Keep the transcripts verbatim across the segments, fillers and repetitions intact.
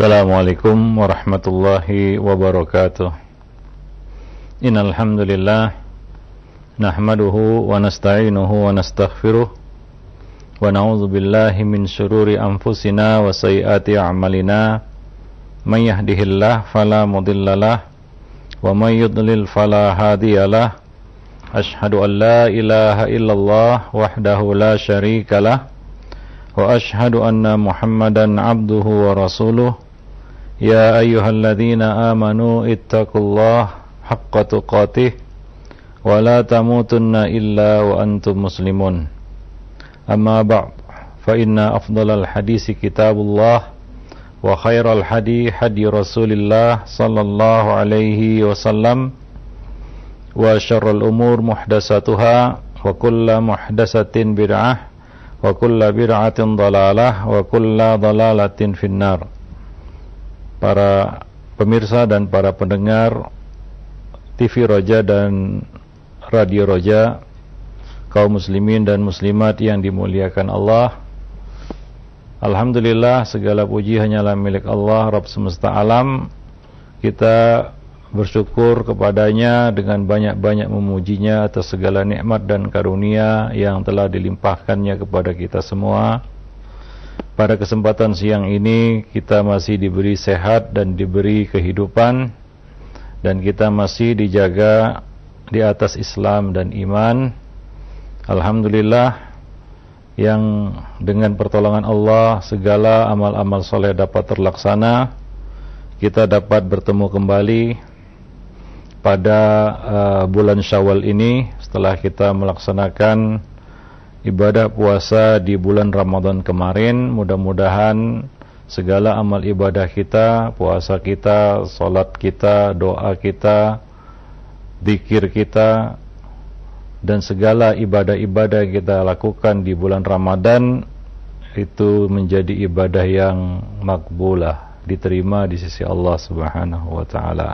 Assalamualaikum warahmatullahi wabarakatuh. Innal hamdalillah nahmaduhu wa nasta'inuhu wa nastaghfiruh wa na'udzu billahi min shururi anfusina wa sayyiati a'malina. May yahdihillahu fala mudhillalah wa may yudlil fala hadiyalah. Ashhadu an la ilaha illallah wahdahu la syarikalah wa ashhadu anna Muhammadan abduhu wa rasuluh. Ya ayyuhalladzina amanu ittaqullaha haqqa tuqatih wa la tamutunna illa wa antum muslimun. Amma ba'd, fa inna afdalal hadisi kitabullah wa khairal hadi hadi Rasulillah sallallahu alaihi wasallam wa syarrul umur muhdatsatuha wa kullu muhdatsatin bid'ah wa kullu bid'atin dhalalah wa kullu dhalalatin finnar. Para pemirsa dan para pendengar T V Roja dan Radio Roja, kaum muslimin dan muslimat yang dimuliakan Allah, alhamdulillah segala puji hanyalah milik Allah, Rabb semesta alam. Kita bersyukur kepadanya dengan banyak-banyak memujinya atas segala nikmat dan karunia yang telah dilimpahkannya kepada kita semua. Pada kesempatan siang ini kita masih diberi sehat dan diberi kehidupan, dan kita masih dijaga di atas Islam dan iman. Alhamdulillah, yang dengan pertolongan Allah segala amal-amal soleh dapat terlaksana. Kita dapat bertemu kembali pada uh, bulan Syawal ini setelah kita melaksanakan ibadah puasa di bulan Ramadan kemarin. Mudah-mudahan segala amal ibadah kita, puasa kita, salat kita, doa kita, zikir kita, dan segala ibadah-ibadah yang kita lakukan di bulan Ramadan itu menjadi ibadah yang makbulah, diterima di sisi Allah Subhanahu wa taala.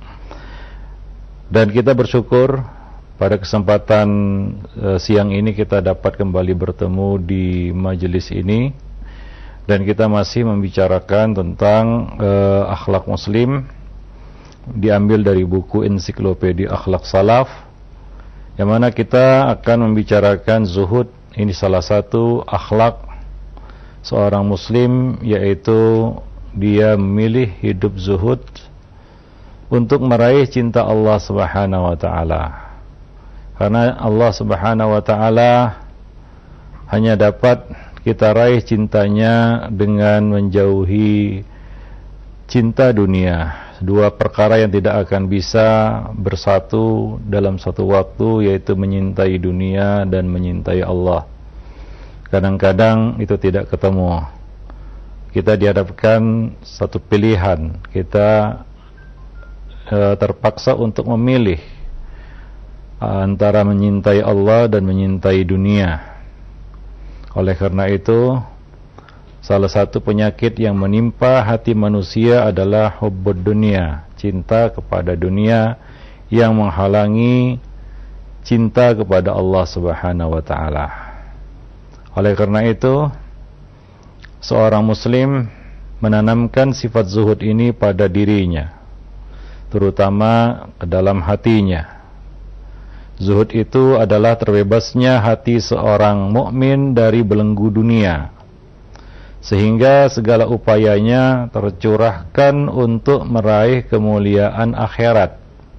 Dan kita bersyukur pada kesempatan uh, siang ini kita dapat kembali bertemu di majelis ini, dan kita masih membicarakan tentang uh, akhlak muslim, diambil dari buku Ensiklopedia Akhlak Salaf, yang mana kita akan membicarakan zuhud. Ini salah satu akhlak seorang muslim, yaitu dia memilih hidup zuhud untuk meraih cinta Allah Subhanahu wa taala. Karena Allah Subhanahu wa taala hanya dapat kita raih cintanya dengan menjauhi cinta dunia. Dua perkara yang tidak akan bisa bersatu dalam satu waktu, yaitu menyintai dunia dan menyintai Allah. Kadang-kadang itu tidak ketemu. Kita dihadapkan satu pilihan. Kita e, terpaksa untuk memilih antara menyintai Allah dan menyintai dunia. Oleh karena itu, salah satu penyakit yang menimpa hati manusia adalah hubbud dunia, cinta kepada dunia, yang menghalangi cinta kepada Allah Subhanahu wa taala. Oleh karena itu, seorang muslim menanamkan sifat zuhud ini pada dirinya, terutama ke dalam hatinya. Zuhud itu adalah terbebasnya hati seorang mukmin dari belenggu dunia, sehingga segala upayanya tercurahkan untuk meraih kemuliaan akhirat.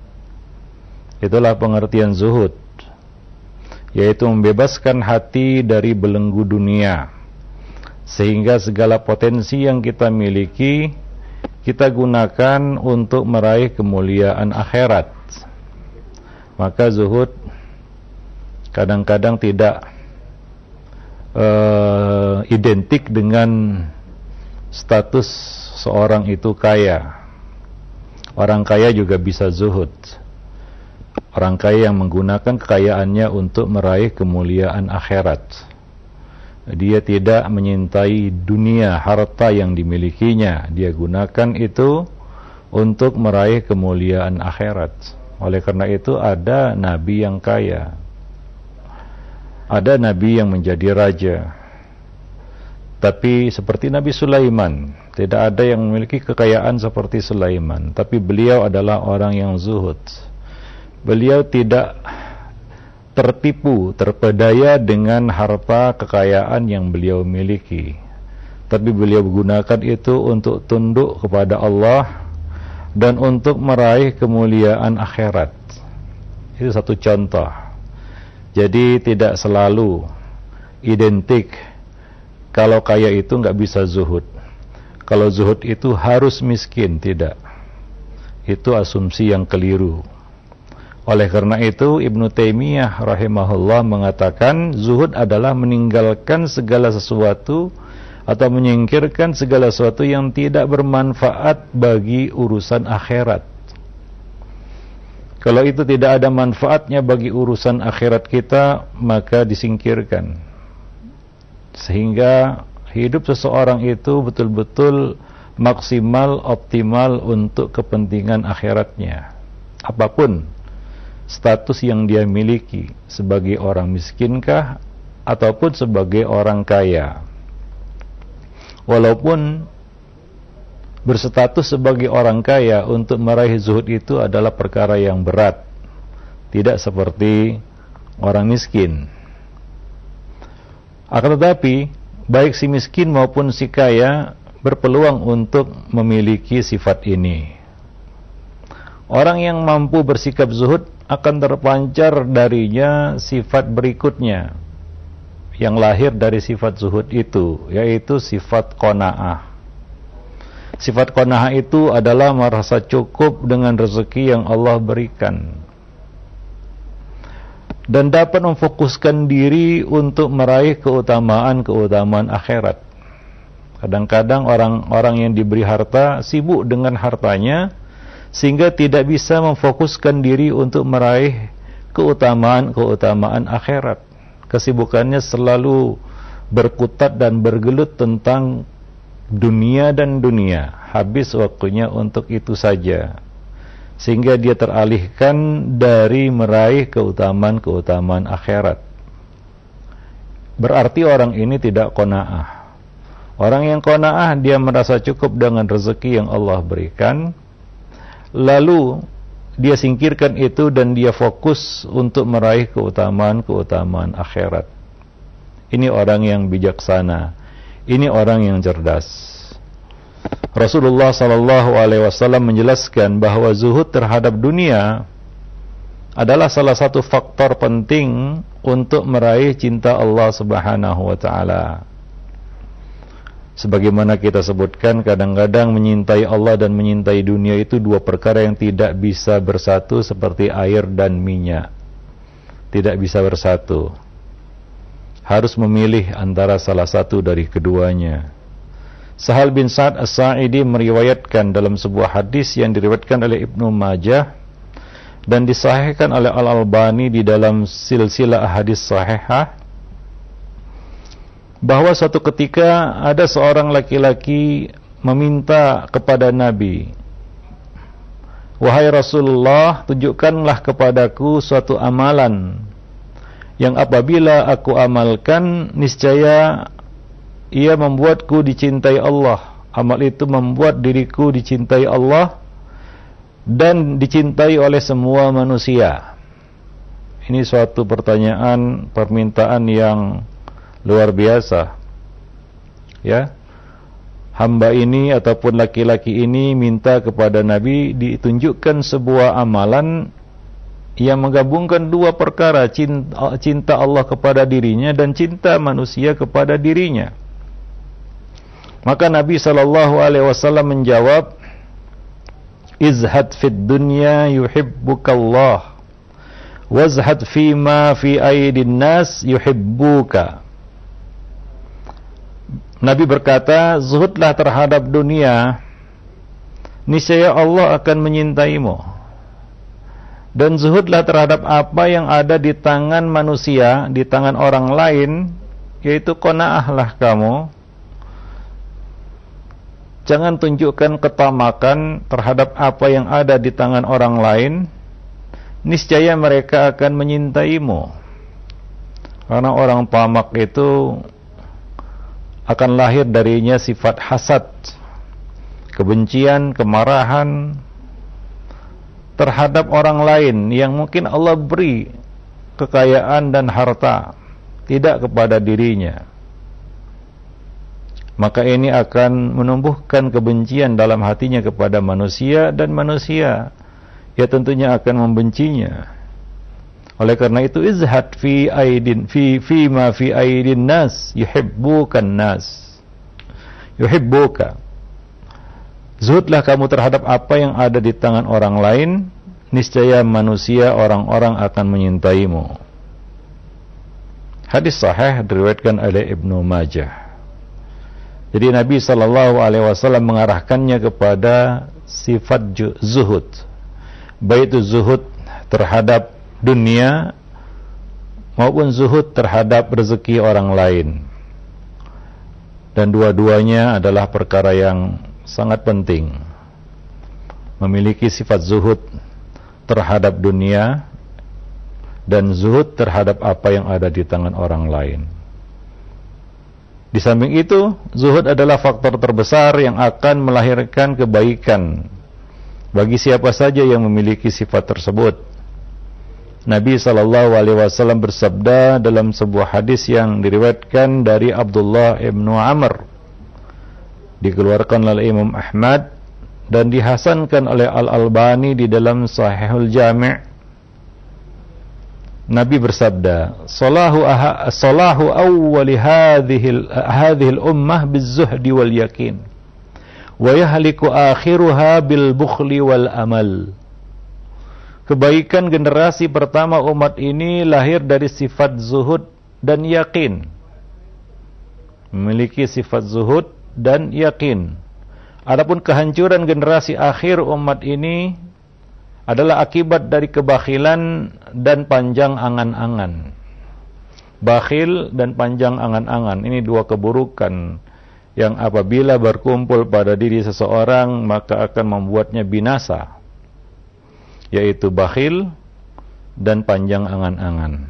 Itulah pengertian zuhud, yaitu membebaskan hati dari belenggu dunia, sehingga segala potensi yang kita miliki kita gunakan untuk meraih kemuliaan akhirat. Maka zuhud kadang-kadang tidak uh, identik dengan status seorang itu kaya. Orang kaya juga bisa zuhud. Orang kaya yang menggunakan kekayaannya untuk meraih kemuliaan akhirat. Dia tidak menyintai dunia, harta yang dimilikinya. Dia gunakan itu untuk meraih kemuliaan akhirat. Oleh karena itu ada nabi yang kaya, ada nabi yang menjadi raja. Tapi seperti Nabi Sulaiman, Tidak ada yang memiliki kekayaan seperti Sulaiman, tapi beliau adalah orang yang zuhud. Beliau tidak tertipu, terpedaya dengan harta kekayaan yang beliau miliki, tapi beliau gunakan itu untuk tunduk kepada Allah dan untuk meraih kemuliaan akhirat. Itu satu contoh. Jadi tidak selalu identik kalau kaya itu nggak bisa zuhud. Kalau zuhud itu harus miskin, tidak. Itu asumsi yang keliru. Oleh karena itu Ibnu Taimiyah rahimahullah mengatakan zuhud adalah meninggalkan segala sesuatu atau menyingkirkan segala sesuatu yang tidak bermanfaat bagi urusan akhirat. Kalau itu tidak ada manfaatnya bagi urusan akhirat kita, maka disingkirkan. Sehingga hidup seseorang itu betul-betul maksimal, optimal untuk kepentingan akhiratnya. Apapun status yang dia miliki, sebagai orang miskinkah ataupun sebagai orang kaya. Walaupun berstatus sebagai orang kaya, untuk meraih zuhud itu adalah perkara yang berat, tidak seperti orang miskin. Akan tetapi baik si miskin maupun si kaya berpeluang untuk memiliki sifat ini. Orang yang mampu bersikap zuhud akan terpancar darinya sifat berikutnya yang lahir dari sifat zuhud itu, yaitu sifat qanaah. Sifat qanaah itu adalah merasa cukup dengan rezeki yang Allah berikan dan dapat memfokuskan diri untuk meraih keutamaan-keutamaan akhirat. Kadang-kadang orang-orang yang diberi harta sibuk dengan hartanya sehingga tidak bisa memfokuskan diri untuk meraih keutamaan-keutamaan akhirat. Kesibukannya selalu berkutat dan bergelut tentang dunia dan dunia, habis waktunya untuk itu saja, sehingga dia teralihkan dari meraih keutamaan-keutamaan akhirat. Berarti orang ini tidak qanaah. Orang yang qanaah, dia merasa cukup dengan rezeki yang Allah berikan, lalu dia singkirkan itu dan dia fokus untuk meraih keutamaan-keutamaan akhirat. Ini orang yang bijaksana, ini orang yang cerdas. Rasulullah sallallahu alaihi wasallam menjelaskan bahwa zuhud terhadap dunia adalah salah satu faktor penting untuk meraih cinta Allah Subhanahu wa taala. Sebagaimana kita sebutkan, kadang-kadang menyintai Allah dan menyintai dunia itu dua perkara yang tidak bisa bersatu seperti air dan minyak. Tidak bisa bersatu. Harus memilih antara salah satu dari keduanya. Sahal bin Sa'ad As-Sa'idi meriwayatkan dalam sebuah hadis yang diriwayatkan oleh Ibnu Majah dan disahihkan oleh Al-Albani di dalam silsilah hadis sahihah, bahwa suatu ketika ada seorang laki-laki meminta kepada Nabi, "Wahai Rasulullah, tunjukkanlah kepadaku suatu amalan yang apabila aku amalkan, niscaya ia membuatku dicintai Allah. Amal itu membuat diriku dicintai Allah dan dicintai oleh semua manusia." Ini suatu pertanyaan, permintaan yang luar biasa. Ya. Hamba ini ataupun laki-laki ini minta kepada Nabi ditunjukkan sebuah amalan yang menggabungkan dua perkara, cinta, cinta Allah kepada dirinya dan cinta manusia kepada dirinya. Maka Nabi sallallahu alaihi wasallam menjawab, "Izhad fid dunya yuhibbukallah, wazhad fima fi aydin nas yuhibbuka." Nabi berkata, zuhudlah terhadap dunia, niscaya Allah akan menyintaimu. Dan zuhudlah terhadap apa yang ada di tangan manusia, di tangan orang lain, yaitu qanaahlah kamu. Jangan tunjukkan ketamakan terhadap apa yang ada di tangan orang lain, niscaya mereka akan menyintaimu. Karena orang tamak itu akan lahir darinya sifat hasad. kebencian, kemarahan terhadap orang lain yang mungkin Allah beri kekayaan dan harta, tidak kepada dirinya, maka ini akan menumbuhkan kebencian dalam hatinya kepada manusia, dan manusia ya tentunya akan membencinya. Oleh karena itu, izhad fi aidin fi fi ma fi aidin nas yuhibbukan nas yuhibbuka. Zuhudlah kamu terhadap apa yang ada di tangan orang lain, niscaya manusia, orang-orang akan menyintaimu. Hadis sahih diriwayatkan oleh Ibnu Majah. Jadi Nabi sallallahu alaihi wasallam mengarahkannya kepada sifat zuhud, baik itu zuhud terhadap dunia maupun zuhud terhadap rezeki orang lain. Dan dua-duanya adalah perkara yang sangat penting. Memiliki sifat zuhud terhadap dunia dan zuhud terhadap apa yang ada di tangan orang lain. Di samping itu, zuhud adalah faktor terbesar yang akan melahirkan kebaikan bagi siapa saja yang memiliki sifat tersebut. Nabi sallallahu alaihi wasallam bersabda dalam sebuah hadis yang diriwayatkan dari Abdullah ibnu Amr, dikeluarkan oleh Imam Ahmad dan dihasankan oleh Al-Albani di dalam Sahihul Jami'. Nabi bersabda, "Salahu aha, salahu awwali hadhihi hadhihi al-ummah biz-zuhdi wal yakin, wa yahliku akhiruha bil bukhli wal amal." Kebaikan generasi pertama umat ini lahir dari sifat zuhud dan yakin. Memiliki sifat zuhud dan yakin. Adapun kehancuran generasi akhir umat ini adalah akibat dari kebakhilan dan panjang angan-angan. Bakhil dan panjang angan-angan, ini dua keburukan yang apabila berkumpul pada diri seseorang maka akan membuatnya binasa, yaitu bakhil dan panjang angan-angan.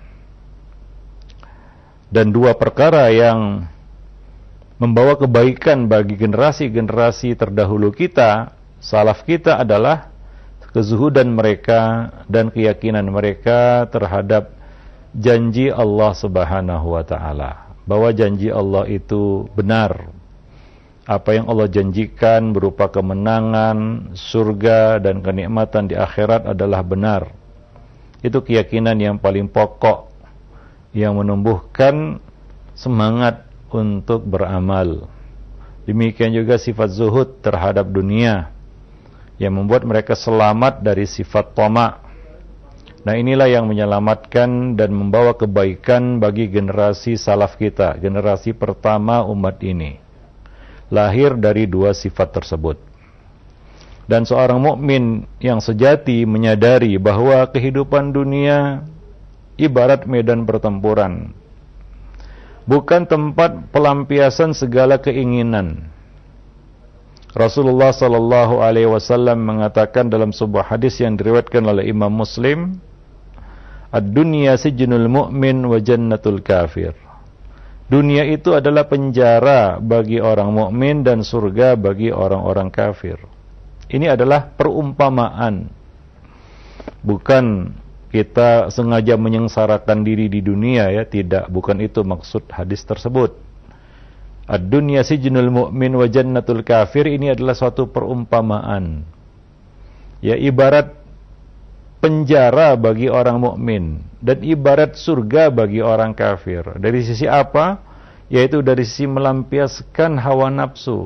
Dan dua perkara yang membawa kebaikan bagi generasi-generasi terdahulu kita, salaf kita, adalah kezuhudan mereka dan keyakinan mereka terhadap janji Allah Subhanahu wa ta'ala, bahwa janji Allah itu benar. Apa yang Allah janjikan berupa kemenangan, surga dan kenikmatan di akhirat adalah benar. Itu keyakinan yang paling pokok yang menumbuhkan semangat untuk beramal. Demikian juga sifat zuhud terhadap dunia yang membuat mereka selamat dari sifat tama'. Nah, inilah yang menyelamatkan dan membawa kebaikan bagi generasi salaf kita, generasi pertama umat ini. Lahir dari dua sifat tersebut. Dan seorang mukmin yang sejati menyadari bahwa kehidupan dunia ibarat medan pertempuran, bukan tempat pelampiasan segala keinginan. Rasulullah sallallahu alaihi wasallam mengatakan dalam sebuah hadis yang diriwayatkan oleh Imam Muslim, "Ad-dunya sijnul mu'min wa jannatul kafir." Dunia itu adalah penjara bagi orang mukmin dan surga bagi orang-orang kafir. Ini adalah perumpamaan. Bukan kita sengaja menyengsarakan diri di dunia, ya, tidak, bukan itu maksud hadis tersebut. Ad-dunya sijnul mu'min wa jannatul kafir, ini adalah suatu perumpamaan. Ya, ibarat penjara bagi orang mukmin dan ibarat surga bagi orang kafir. Dari sisi apa? Yaitu dari sisi melampiaskan hawa nafsu.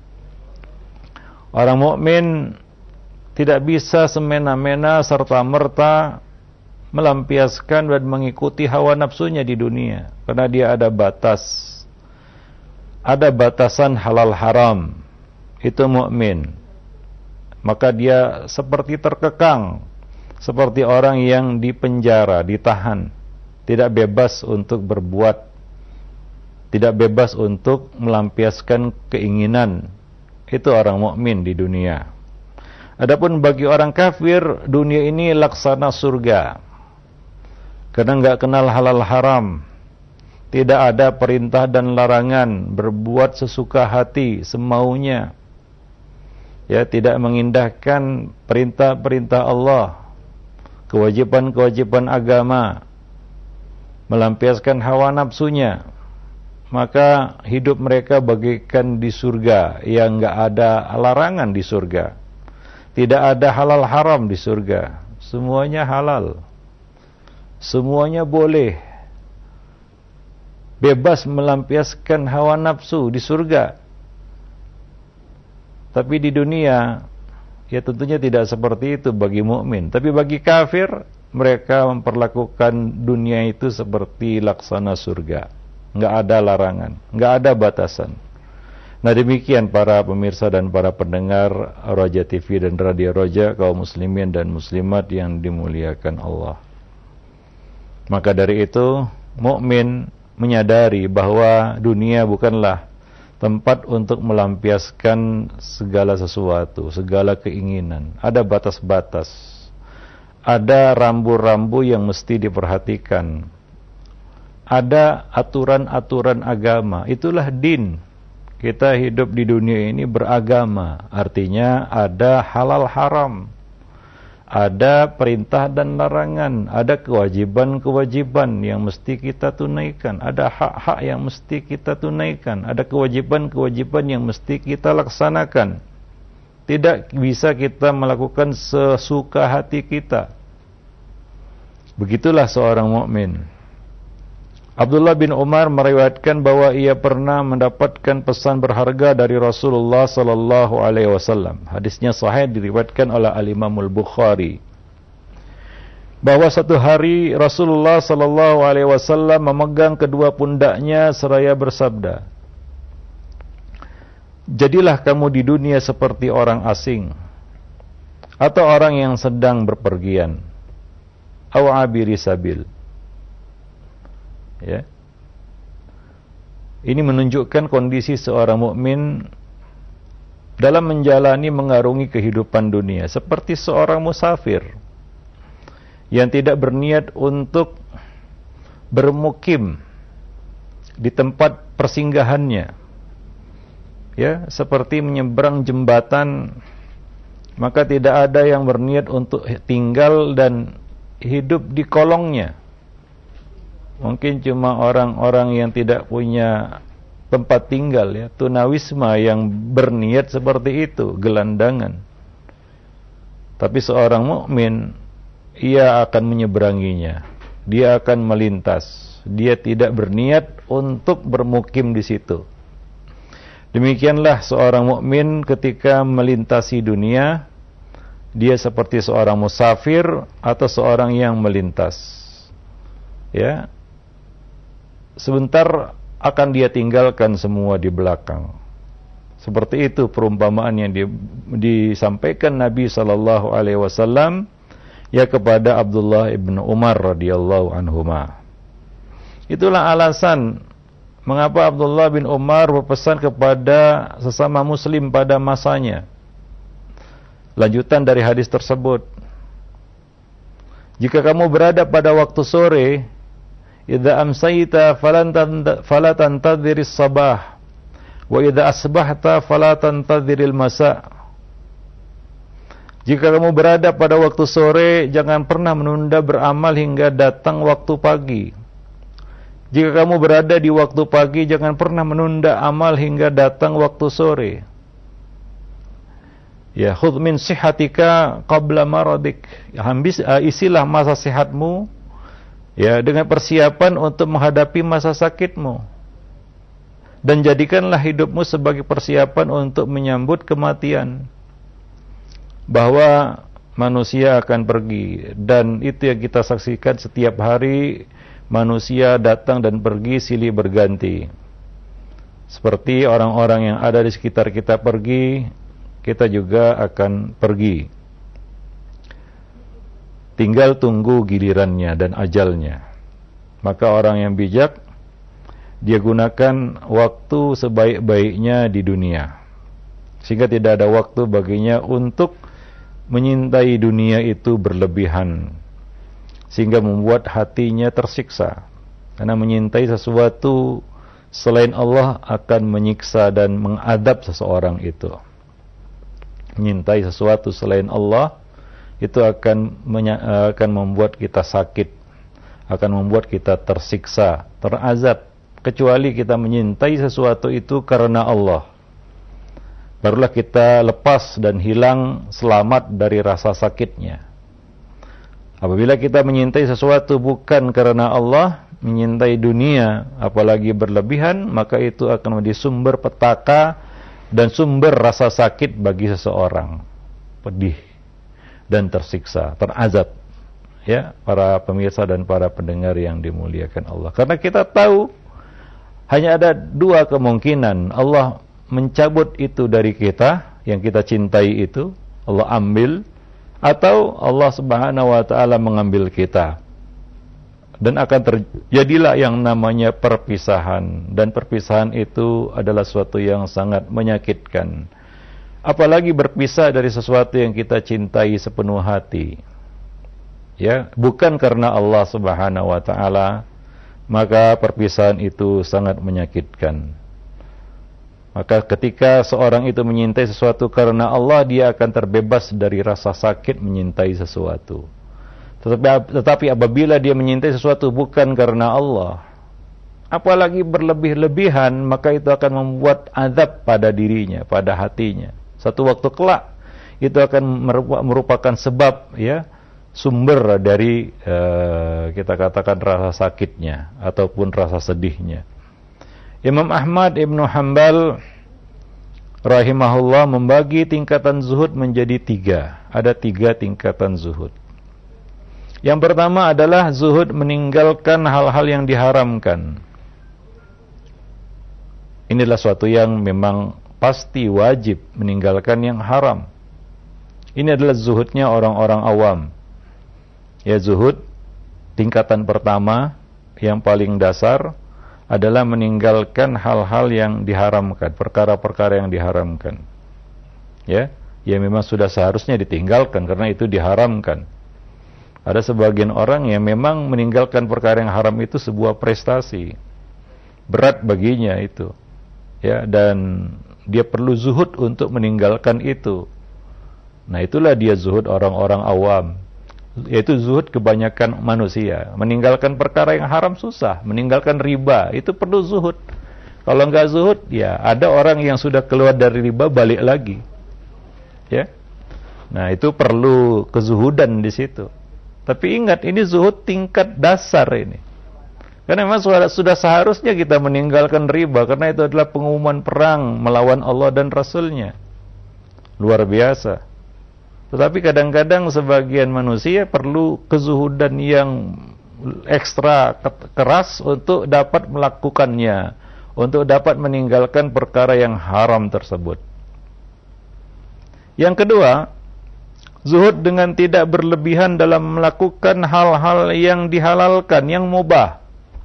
Orang mukmin tidak bisa semena-mena serta-merta melampiaskan dan mengikuti hawa nafsunya di dunia, karena dia ada batas. Ada batasan halal haram. Itu mukmin. Maka dia seperti terkekang, seperti orang yang dipenjara, ditahan, tidak bebas untuk berbuat, tidak bebas untuk melampiaskan keinginan. Itu orang mukmin di dunia. Adapun bagi orang kafir, dunia ini laksana surga, karena enggak kenal halal haram, tidak ada perintah dan larangan, berbuat sesuka hati, semaunya. ya, tidak mengindahkan perintah-perintah Allah, kewajiban-kewajiban agama, melampiaskan hawa nafsunya, maka hidup mereka bagaikan di surga yang enggak ada larangan di surga. Tidak ada halal haram di surga. Semuanya halal. Semuanya boleh. Bebas melampiaskan hawa nafsu di surga. Tapi di dunia, ya tentunya tidak seperti itu bagi mukmin. Tapi bagi kafir, mereka memperlakukan dunia itu seperti laksana surga. Enggak ada larangan, enggak ada batasan. Nah, demikian para pemirsa dan para pendengar Roja T V dan Radio Roja, kaum muslimin dan muslimat yang dimuliakan Allah. Maka dari itu, mukmin menyadari bahwa dunia bukanlah tempat untuk melampiaskan segala sesuatu, segala keinginan. Ada batas-batas. Ada rambu-rambu yang mesti diperhatikan. Ada aturan-aturan agama. Itulah din. Kita hidup di dunia ini beragama. Artinya ada halal haram. Ada perintah dan larangan. Ada kewajiban-kewajiban yang mesti kita tunaikan. Ada hak-hak yang mesti kita tunaikan. Ada kewajiban-kewajiban yang mesti kita laksanakan. Tidak bisa kita melakukan sesuka hati kita. Begitulah seorang mukmin. Abdullah bin Umar meriwayatkan bahwa ia pernah mendapatkan pesan berharga dari Rasulullah sallallahu alaihi wasallam. Hadisnya sahih, diriwayatkan oleh Al-Imam Al-Bukhari. Bahwa satu hari Rasulullah sallallahu alaihi wasallam memegang kedua pundaknya seraya bersabda, "Jadilah kamu di dunia seperti orang asing atau orang yang sedang berpergian, aw abiri sabil." Ya. Ini menunjukkan kondisi seorang mukmin dalam menjalani mengarungi kehidupan dunia seperti seorang musafir yang tidak berniat untuk bermukim di tempat persinggahannya. Ya, seperti menyeberang jembatan, maka tidak ada yang berniat untuk tinggal dan hidup di kolongnya. Mungkin cuma orang-orang yang tidak punya tempat tinggal, ya, tunawisma, yang berniat seperti itu, gelandangan. Tapi seorang mukmin, ia akan menyeberanginya. Dia akan melintas. Dia tidak berniat untuk bermukim di situ. Demikianlah seorang mukmin ketika melintasi dunia, dia seperti seorang musafir atau seorang yang melintas. Ya. Sebentar akan dia tinggalkan semua di belakang. Seperti itu perumpamaan yang di, disampaikan Nabi sallallahu alaihi wasallam ya kepada Abdullah ibn Umar radhiyallahu anhuma. Itulah alasan mengapa Abdullah bin Umar berpesan kepada sesama muslim pada masanya. Lanjutan dari hadis tersebut, jika kamu berada pada waktu sore, idza amsayta fala tantadhiris sabah wa idza asbahta fala tantadhiril masa. Jika kamu berada pada waktu sore, jangan pernah menunda beramal hingga datang waktu pagi. Jika kamu berada di waktu pagi, jangan pernah menunda amal hingga datang waktu sore. Ya, khudh min sihhatika qabla maradik. Habis uh, isilah masa sehatmu, ya, dengan persiapan untuk menghadapi masa sakitmu. Dan jadikanlah hidupmu sebagai persiapan untuk menyambut kematian. Bahwa manusia akan pergi, dan itu yang kita saksikan setiap hari. Manusia datang dan pergi silih berganti. Seperti orang-orang yang ada di sekitar kita pergi, kita juga akan pergi. Tinggal tunggu gilirannya dan ajalnya. Maka orang yang bijak, dia gunakan waktu sebaik-baiknya di dunia, sehingga tidak ada waktu baginya untuk menyintai dunia itu berlebihan, sehingga membuat hatinya tersiksa. Karena menyintai sesuatu selain Allah akan menyiksa dan mengadab seseorang itu. menyintai sesuatu selain Allah, itu akan menya- akan membuat kita sakit, akan membuat kita tersiksa, terazab. Kecuali kita menyintai sesuatu itu karena Allah, barulah kita lepas dan hilang selamat dari rasa sakitnya. Apabila kita menyintai sesuatu bukan karena Allah, menyintai dunia, apalagi berlebihan, maka itu akan menjadi sumber petaka dan sumber rasa sakit bagi seseorang, pedih dan tersiksa, terazab. Ya, para pemirsa dan para pendengar yang dimuliakan Allah. Karena kita tahu hanya ada dua kemungkinan, Allah mencabut itu dari kita, yang kita cintai itu, Allah ambil, atau Allah Subhanahu wa taala mengambil kita. Dan akan terjadilah yang namanya perpisahan, dan perpisahan itu adalah suatu yang sangat menyakitkan. Apalagi berpisah dari sesuatu yang kita cintai sepenuh hati. Ya, bukan karena Allah Subhanahu wa taala, maka perpisahan itu sangat menyakitkan. Maka ketika seorang itu menyintai sesuatu karena Allah, dia akan terbebas dari rasa sakit menyintai sesuatu. Tetapi, tetapi apabila dia menyintai sesuatu bukan karena Allah, apalagi berlebih-lebihan, maka itu akan membuat azab pada dirinya, pada hatinya. Satu waktu kelak itu akan merupakan sebab, ya, sumber dari uh, kita katakan rasa sakitnya ataupun rasa sedihnya. Imam Ahmad Ibn Hanbal rahimahullah membagi tingkatan zuhud menjadi tiga. Ada tiga tingkatan zuhud. Yang pertama adalah zuhud meninggalkan hal-hal yang diharamkan. Inilah suatu yang memang pasti wajib meninggalkan yang haram. Ini adalah zuhudnya orang-orang awam. Ya, zuhud tingkatan pertama yang paling dasar adalah meninggalkan hal-hal yang diharamkan, perkara-perkara yang diharamkan. Ya, ya memang sudah seharusnya ditinggalkan karena itu diharamkan. Ada sebagian orang yang memang meninggalkan perkara yang haram itu sebuah prestasi. Berat baginya itu. Ya, dan dia perlu zuhud untuk meninggalkan itu. Nah, itulah dia zuhud orang-orang awam. Yaitu zuhud kebanyakan manusia. Meninggalkan perkara yang haram susah. Meninggalkan riba, itu perlu zuhud. Kalau enggak zuhud, ya ada orang yang sudah keluar dari riba balik lagi. Ya. Nah, itu perlu kezuhudan di situ. Tapi ingat, ini zuhud tingkat dasar ini. Karena memang sudah, sudah seharusnya kita meninggalkan riba, karena itu adalah pengumuman perang melawan Allah dan Rasul-Nya. Luar biasa. Tetapi kadang-kadang sebagian manusia perlu kezuhudan yang ekstra keras untuk dapat melakukannya, untuk dapat meninggalkan perkara yang haram tersebut. Yang kedua, zuhud dengan tidak berlebihan dalam melakukan hal-hal yang dihalalkan, yang mubah.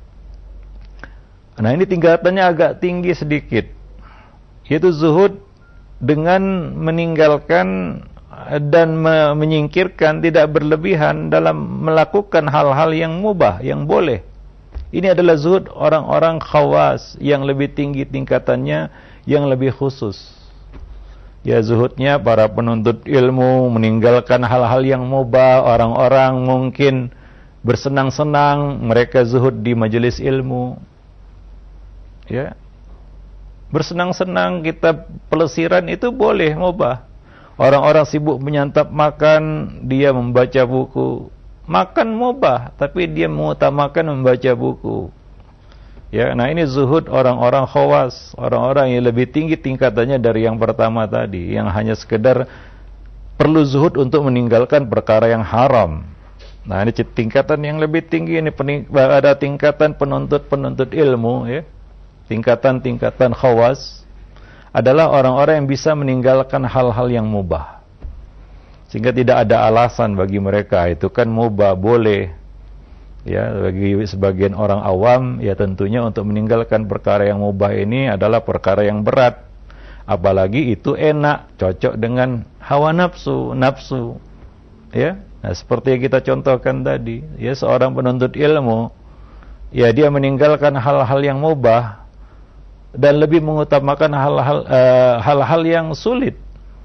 Nah, ini tingkatannya agak tinggi sedikit. Yaitu zuhud dengan meninggalkan dan menyingkirkan, tidak berlebihan dalam melakukan hal-hal yang mubah, yang boleh. Ini adalah zuhud orang-orang khawas yang lebih tinggi tingkatannya, yang lebih khusus. Ya, zuhudnya para penuntut ilmu meninggalkan hal-hal yang mubah. Orang-orang mungkin bersenang-senang, mereka zuhud di majelis ilmu. Ya, bersenang-senang, kita pelesiran itu boleh, mubah. Orang-orang sibuk menyantap makan, dia membaca buku. Makan mubah, tapi dia mengutamakan membaca buku. Ya, nah ini zuhud orang-orang khawas, orang-orang yang lebih tinggi tingkatannya dari yang pertama tadi, yang hanya sekedar perlu zuhud untuk meninggalkan perkara yang haram. Nah, ini tingkatan yang lebih tinggi, ini ada tingkatan penuntut-penuntut ilmu, ya. Tingkatan-tingkatan khawas adalah orang-orang yang bisa meninggalkan hal-hal yang mubah. Sehingga tidak ada alasan bagi mereka, itu kan mubah, boleh. Ya, bagi sebagian orang awam, ya tentunya untuk meninggalkan perkara yang mubah ini adalah perkara yang berat. Apalagi itu enak, cocok dengan hawa nafsu, nafsu. Ya, nah seperti yang kita contohkan tadi, ya seorang penuntut ilmu, ya dia meninggalkan hal-hal yang mubah dan lebih mengutamakan hal-hal uh, hal-hal yang sulit.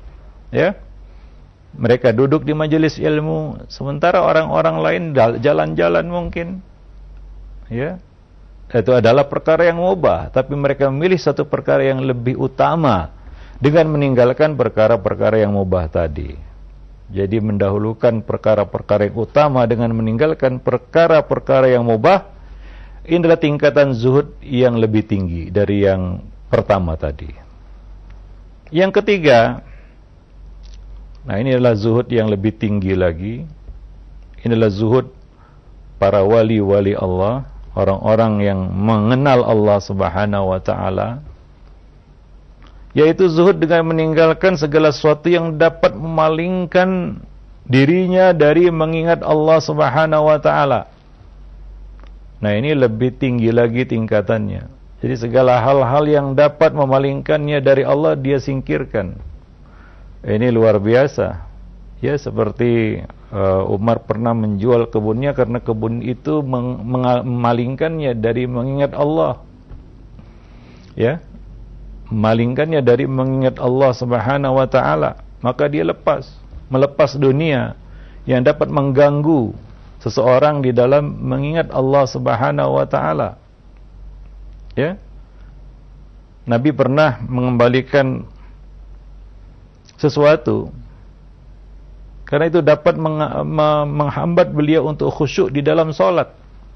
Ya. Mereka duduk di majelis ilmu, sementara orang-orang lain jalan-jalan mungkin. Ya. Itu adalah perkara yang mubah, tapi mereka memilih satu perkara yang lebih utama dengan meninggalkan perkara-perkara yang mubah tadi. Jadi mendahulukan perkara-perkara yang utama dengan meninggalkan perkara-perkara yang mubah, ini adalah tingkatan zuhud yang lebih tinggi dari yang pertama tadi. Yang ketiga, nah ini adalah zuhud yang lebih tinggi lagi. Ini adalah zuhud para wali-wali Allah, orang-orang yang mengenal Allah Subhanahu wa taala, yaitu zuhud dengan meninggalkan segala sesuatu yang dapat memalingkan dirinya dari mengingat Allah Subhanahu wa taala. Nah, ini lebih tinggi lagi tingkatannya. Jadi segala hal-hal yang dapat memalingkannya dari Allah dia singkirkan. Ini luar biasa. Ya, seperti uh, Umar pernah menjual kebunnya karena kebun itu meng- memalingkannya dari mengingat Allah. Ya. Memalingkannya dari mengingat Allah Subhanahu wa taala, maka dia lepas, melepas dunia yang dapat mengganggu seseorang di dalam mengingat Allah Subhanahu wa taala. Ya. Nabi pernah mengembalikan sesuatu karena itu dapat meng- menghambat beliau untuk khusyuk di dalam salat.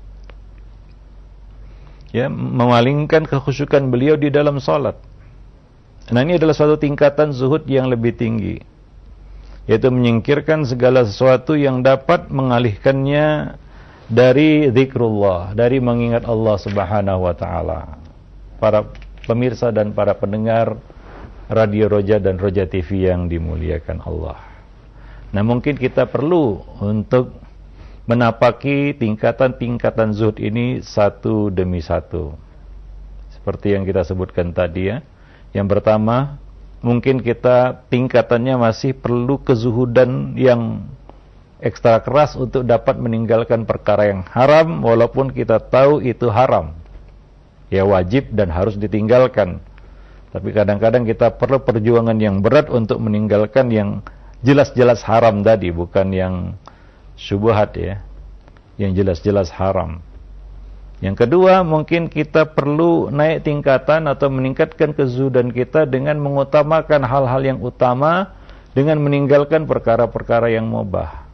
Ya, memalingkan kekhusyukan beliau di dalam salat. Nah, ini adalah suatu tingkatan zuhud yang lebih tinggi, yaitu menyingkirkan segala sesuatu yang dapat mengalihkannya dari zikrullah, dari mengingat Allah Subhanahu wa taala. Para pemirsa dan para pendengar Radio Roja dan Roja T V yang dimuliakan Allah. Nah, mungkin kita perlu untuk menapaki tingkatan-tingkatan zuhud ini satu demi satu. Seperti yang kita sebutkan tadi ya. Yang pertama, mungkin kita tingkatannya masih perlu kezuhudan yang ekstra keras untuk dapat meninggalkan perkara yang haram, walaupun kita tahu itu haram. Ya, wajib dan harus ditinggalkan. Tapi kadang-kadang kita perlu perjuangan yang berat untuk meninggalkan yang jelas-jelas haram tadi, bukan yang syubhat ya, yang jelas-jelas haram. Yang kedua, mungkin kita perlu naik tingkatan atau meningkatkan kezuhudan kita dengan mengutamakan hal-hal yang utama dengan meninggalkan perkara-perkara yang mubah.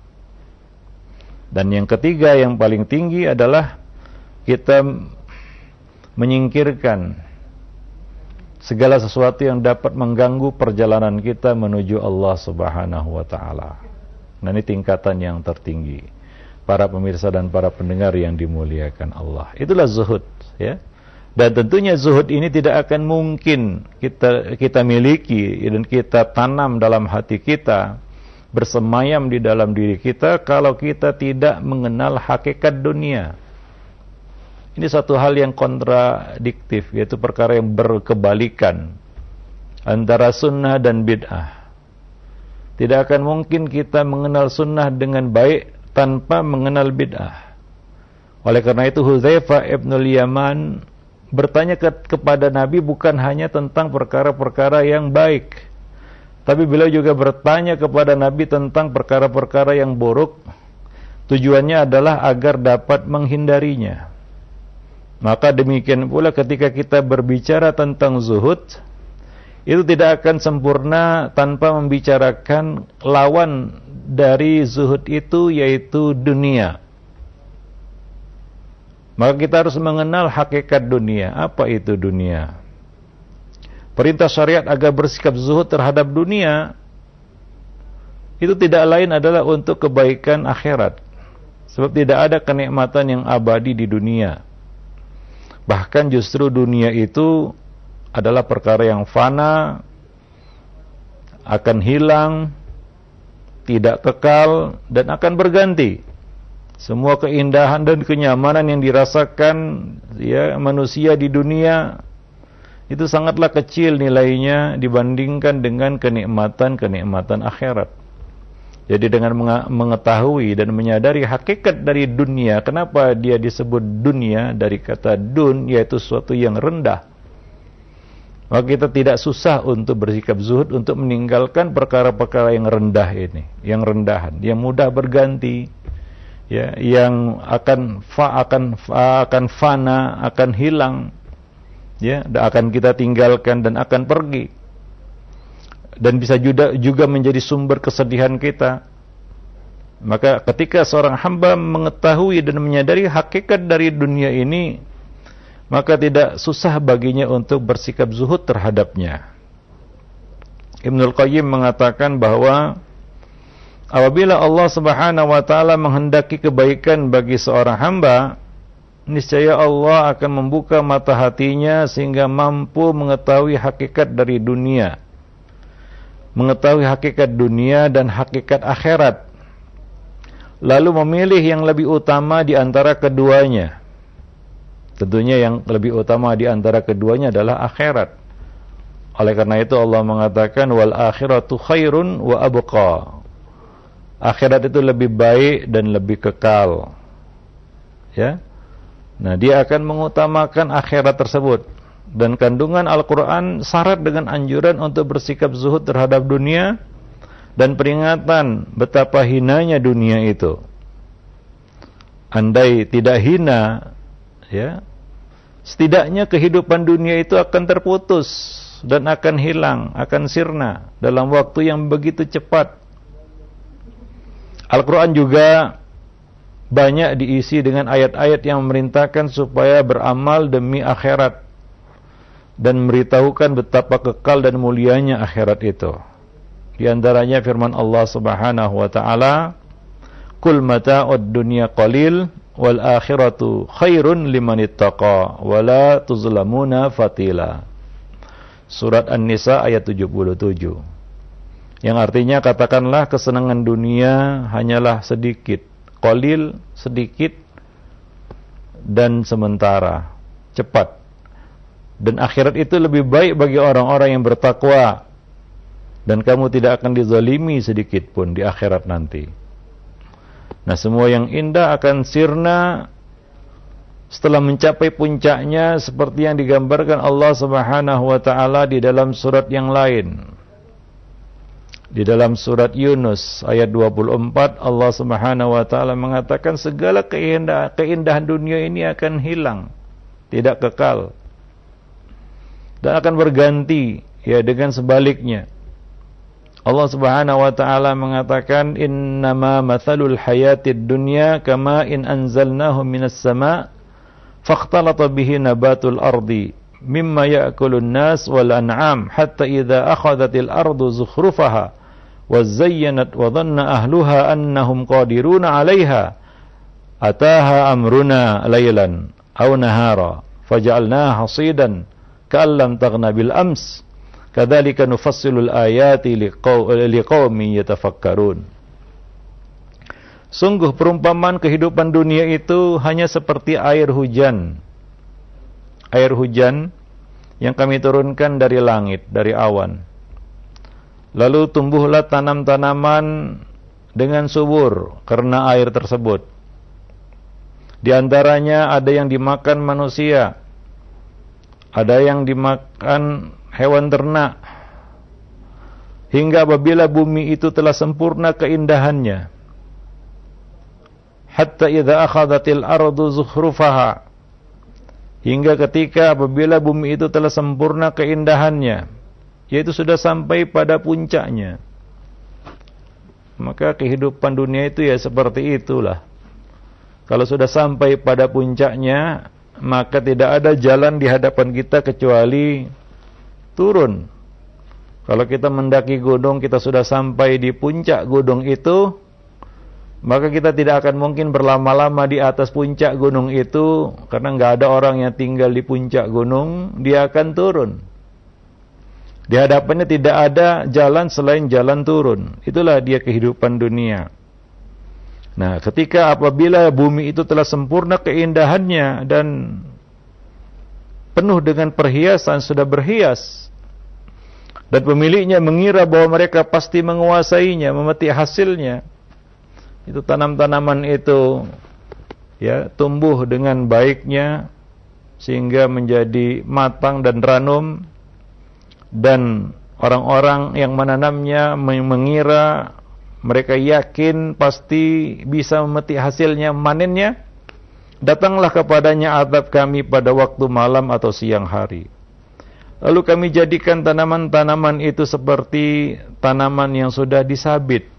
Dan yang ketiga, yang paling tinggi adalah kita menyingkirkan segala sesuatu yang dapat mengganggu perjalanan kita menuju Allah Subhanahu wa taala. Nah, ini tingkatan yang tertinggi. Para pemirsa dan para pendengar yang dimuliakan Allah. Itulah zuhud, ya. Dan tentunya zuhud ini tidak akan mungkin kita kita miliki dan kita tanam dalam hati kita, bersemayam di dalam diri kita kalau kita tidak mengenal hakikat dunia. Ini satu hal yang kontradiktif, yaitu perkara yang berkebalikan antara sunnah dan bid'ah. Tidak akan mungkin kita mengenal sunnah dengan baik tanpa mengenal bid'ah. Oleh karena itu Hudzaifah ibnul Yaman bertanya ke, kepada Nabi bukan hanya tentang perkara-perkara yang baik, tapi beliau juga bertanya kepada Nabi tentang perkara-perkara yang buruk. Tujuannya adalah agar dapat menghindarinya. Maka demikian pula ketika kita berbicara tentang zuhud, itu tidak akan sempurna tanpa membicarakan lawan dari zuhud itu, yaitu dunia. Maka kita harus mengenal hakikat dunia. Apa itu dunia? Perintah syariat agar bersikap zuhud terhadap dunia itu tidak lain adalah untuk kebaikan akhirat. Sebab tidak ada kenikmatan yang abadi di dunia. Bahkan justru dunia itu adalah perkara yang fana, akan hilang, tidak kekal, dan akan berganti. Semua keindahan dan kenyamanan yang dirasakan ya manusia di dunia itu sangatlah kecil nilainya dibandingkan dengan kenikmatan-kenikmatan akhirat. Jadi dengan mengetahui dan menyadari hakikat dari dunia, kenapa dia disebut dunia dari kata dun, yaitu sesuatu yang rendah. Maka kita tidak susah untuk bersikap zuhud, untuk meninggalkan perkara-perkara yang rendah ini, yang rendahan, yang mudah berganti, ya, yang akan fa, akan fa, akan fana, akan hilang, ya, dan akan kita tinggalkan dan akan pergi, dan bisa juga juga menjadi sumber kesedihan kita. Maka ketika seorang hamba mengetahui dan menyadari hakikat dari dunia ini, maka tidak susah baginya untuk bersikap zuhud terhadapnya. Ibnul Qayyim mengatakan bahwa apabila Allah Subhanahu wa taala menghendaki kebaikan bagi seorang hamba, niscaya Allah akan membuka mata hatinya sehingga mampu mengetahui hakikat dari dunia, mengetahui hakikat dunia dan hakikat akhirat, lalu memilih yang lebih utama di antara keduanya. Tentunya yang lebih utama di antara keduanya adalah akhirat. Oleh karena itu Allah mengatakan wal akhiratu khairun wa abqa. Akhirat itu lebih baik dan lebih kekal. Ya. Nah, dia akan mengutamakan akhirat tersebut. Dan kandungan Al-Qur'an syarat dengan anjuran untuk bersikap zuhud terhadap dunia dan peringatan betapa hinanya dunia itu. Andai tidak hina, ya, setidaknya kehidupan dunia itu akan terputus dan akan hilang, akan sirna dalam waktu yang begitu cepat. Al-Quran juga banyak diisi dengan ayat-ayat yang memerintahkan supaya beramal demi akhirat dan memberitahukan betapa kekal dan mulianya akhirat itu. Di antaranya firman Allah Subhanahu wa taala, "Qul mata'ud dunya qalil wal akhiratu khairun liman ittaqa wa la tuzlamuna fatila." Surat An-Nisa ayat tujuh puluh tujuh. Yang artinya, katakanlah kesenangan dunia hanyalah sedikit, qalil, sedikit dan sementara, cepat. Dan akhirat itu lebih baik bagi orang-orang yang bertakwa, dan kamu tidak akan dizalimi sedikit pun di akhirat nanti. Nah, semua yang indah akan sirna setelah mencapai puncaknya, seperti yang digambarkan Allah Subhanahu wa taala di dalam surat yang lain. Di dalam surat Yunus ayat dua puluh empat, Allah Subhanahu wa taala mengatakan segala keindahan, keindahan dunia ini akan hilang, tidak kekal, dan akan berganti, ya, dengan sebaliknya. Allah Subhanahu wa taala mengatakan innama mathalul hayatid dunya kama in anzalnahu minas sama' fakhtalata bihi nabatul ardi mimma ya'kulun nas wal an'am hatta idza akhadhatil ardu zukhrufaha wa zayyanat wa dhanna ahluha annahum qadiruna 'alayha ataha amruna laylan aw nahara faj'alnaha hasidan ka'allam taghna bil ams kadzalika nufassilul ayati liqaumin yatafakkarun. Sungguh perumpamaan kehidupan dunia itu hanya seperti air hujan. Air hujan yang kami turunkan dari langit, dari awan. Lalu tumbuhlah tanam-tanaman dengan subur karena air tersebut. Di antaranya ada yang dimakan manusia, ada yang dimakan hewan ternak, hingga apabila bumi itu telah sempurna keindahannya, hatta idza akhadhatil ardu zukhrufaha, hingga ketika apabila bumi itu telah sempurna keindahannya, yaitu sudah sampai pada puncaknya, maka kehidupan dunia itu ya seperti itulah. Kalau sudah sampai pada puncaknya, maka tidak ada jalan di hadapan kita kecuali turun. Kalau kita mendaki gunung, kita sudah sampai di puncak gunung itu, maka kita tidak akan mungkin berlama-lama di atas puncak gunung itu, karena nggak ada orang yang tinggal di puncak gunung, dia akan turun. Di hadapannya tidak ada jalan selain jalan turun. Itulah dia kehidupan dunia. Nah, ketika apabila bumi itu telah sempurna keindahannya dan penuh dengan perhiasan, sudah berhias, dan pemiliknya mengira bahwa mereka pasti menguasainya, memetik hasilnya, itu tanam-tanaman itu, ya, tumbuh dengan baiknya sehingga menjadi matang dan ranum. dan orang-orang yang menanamnya mengira, mereka yakin pasti bisa memetik hasilnya, manennya, datanglah kepadanya azab kami pada waktu malam atau siang hari. Lalu kami jadikan tanaman-tanaman itu seperti tanaman yang sudah disabit.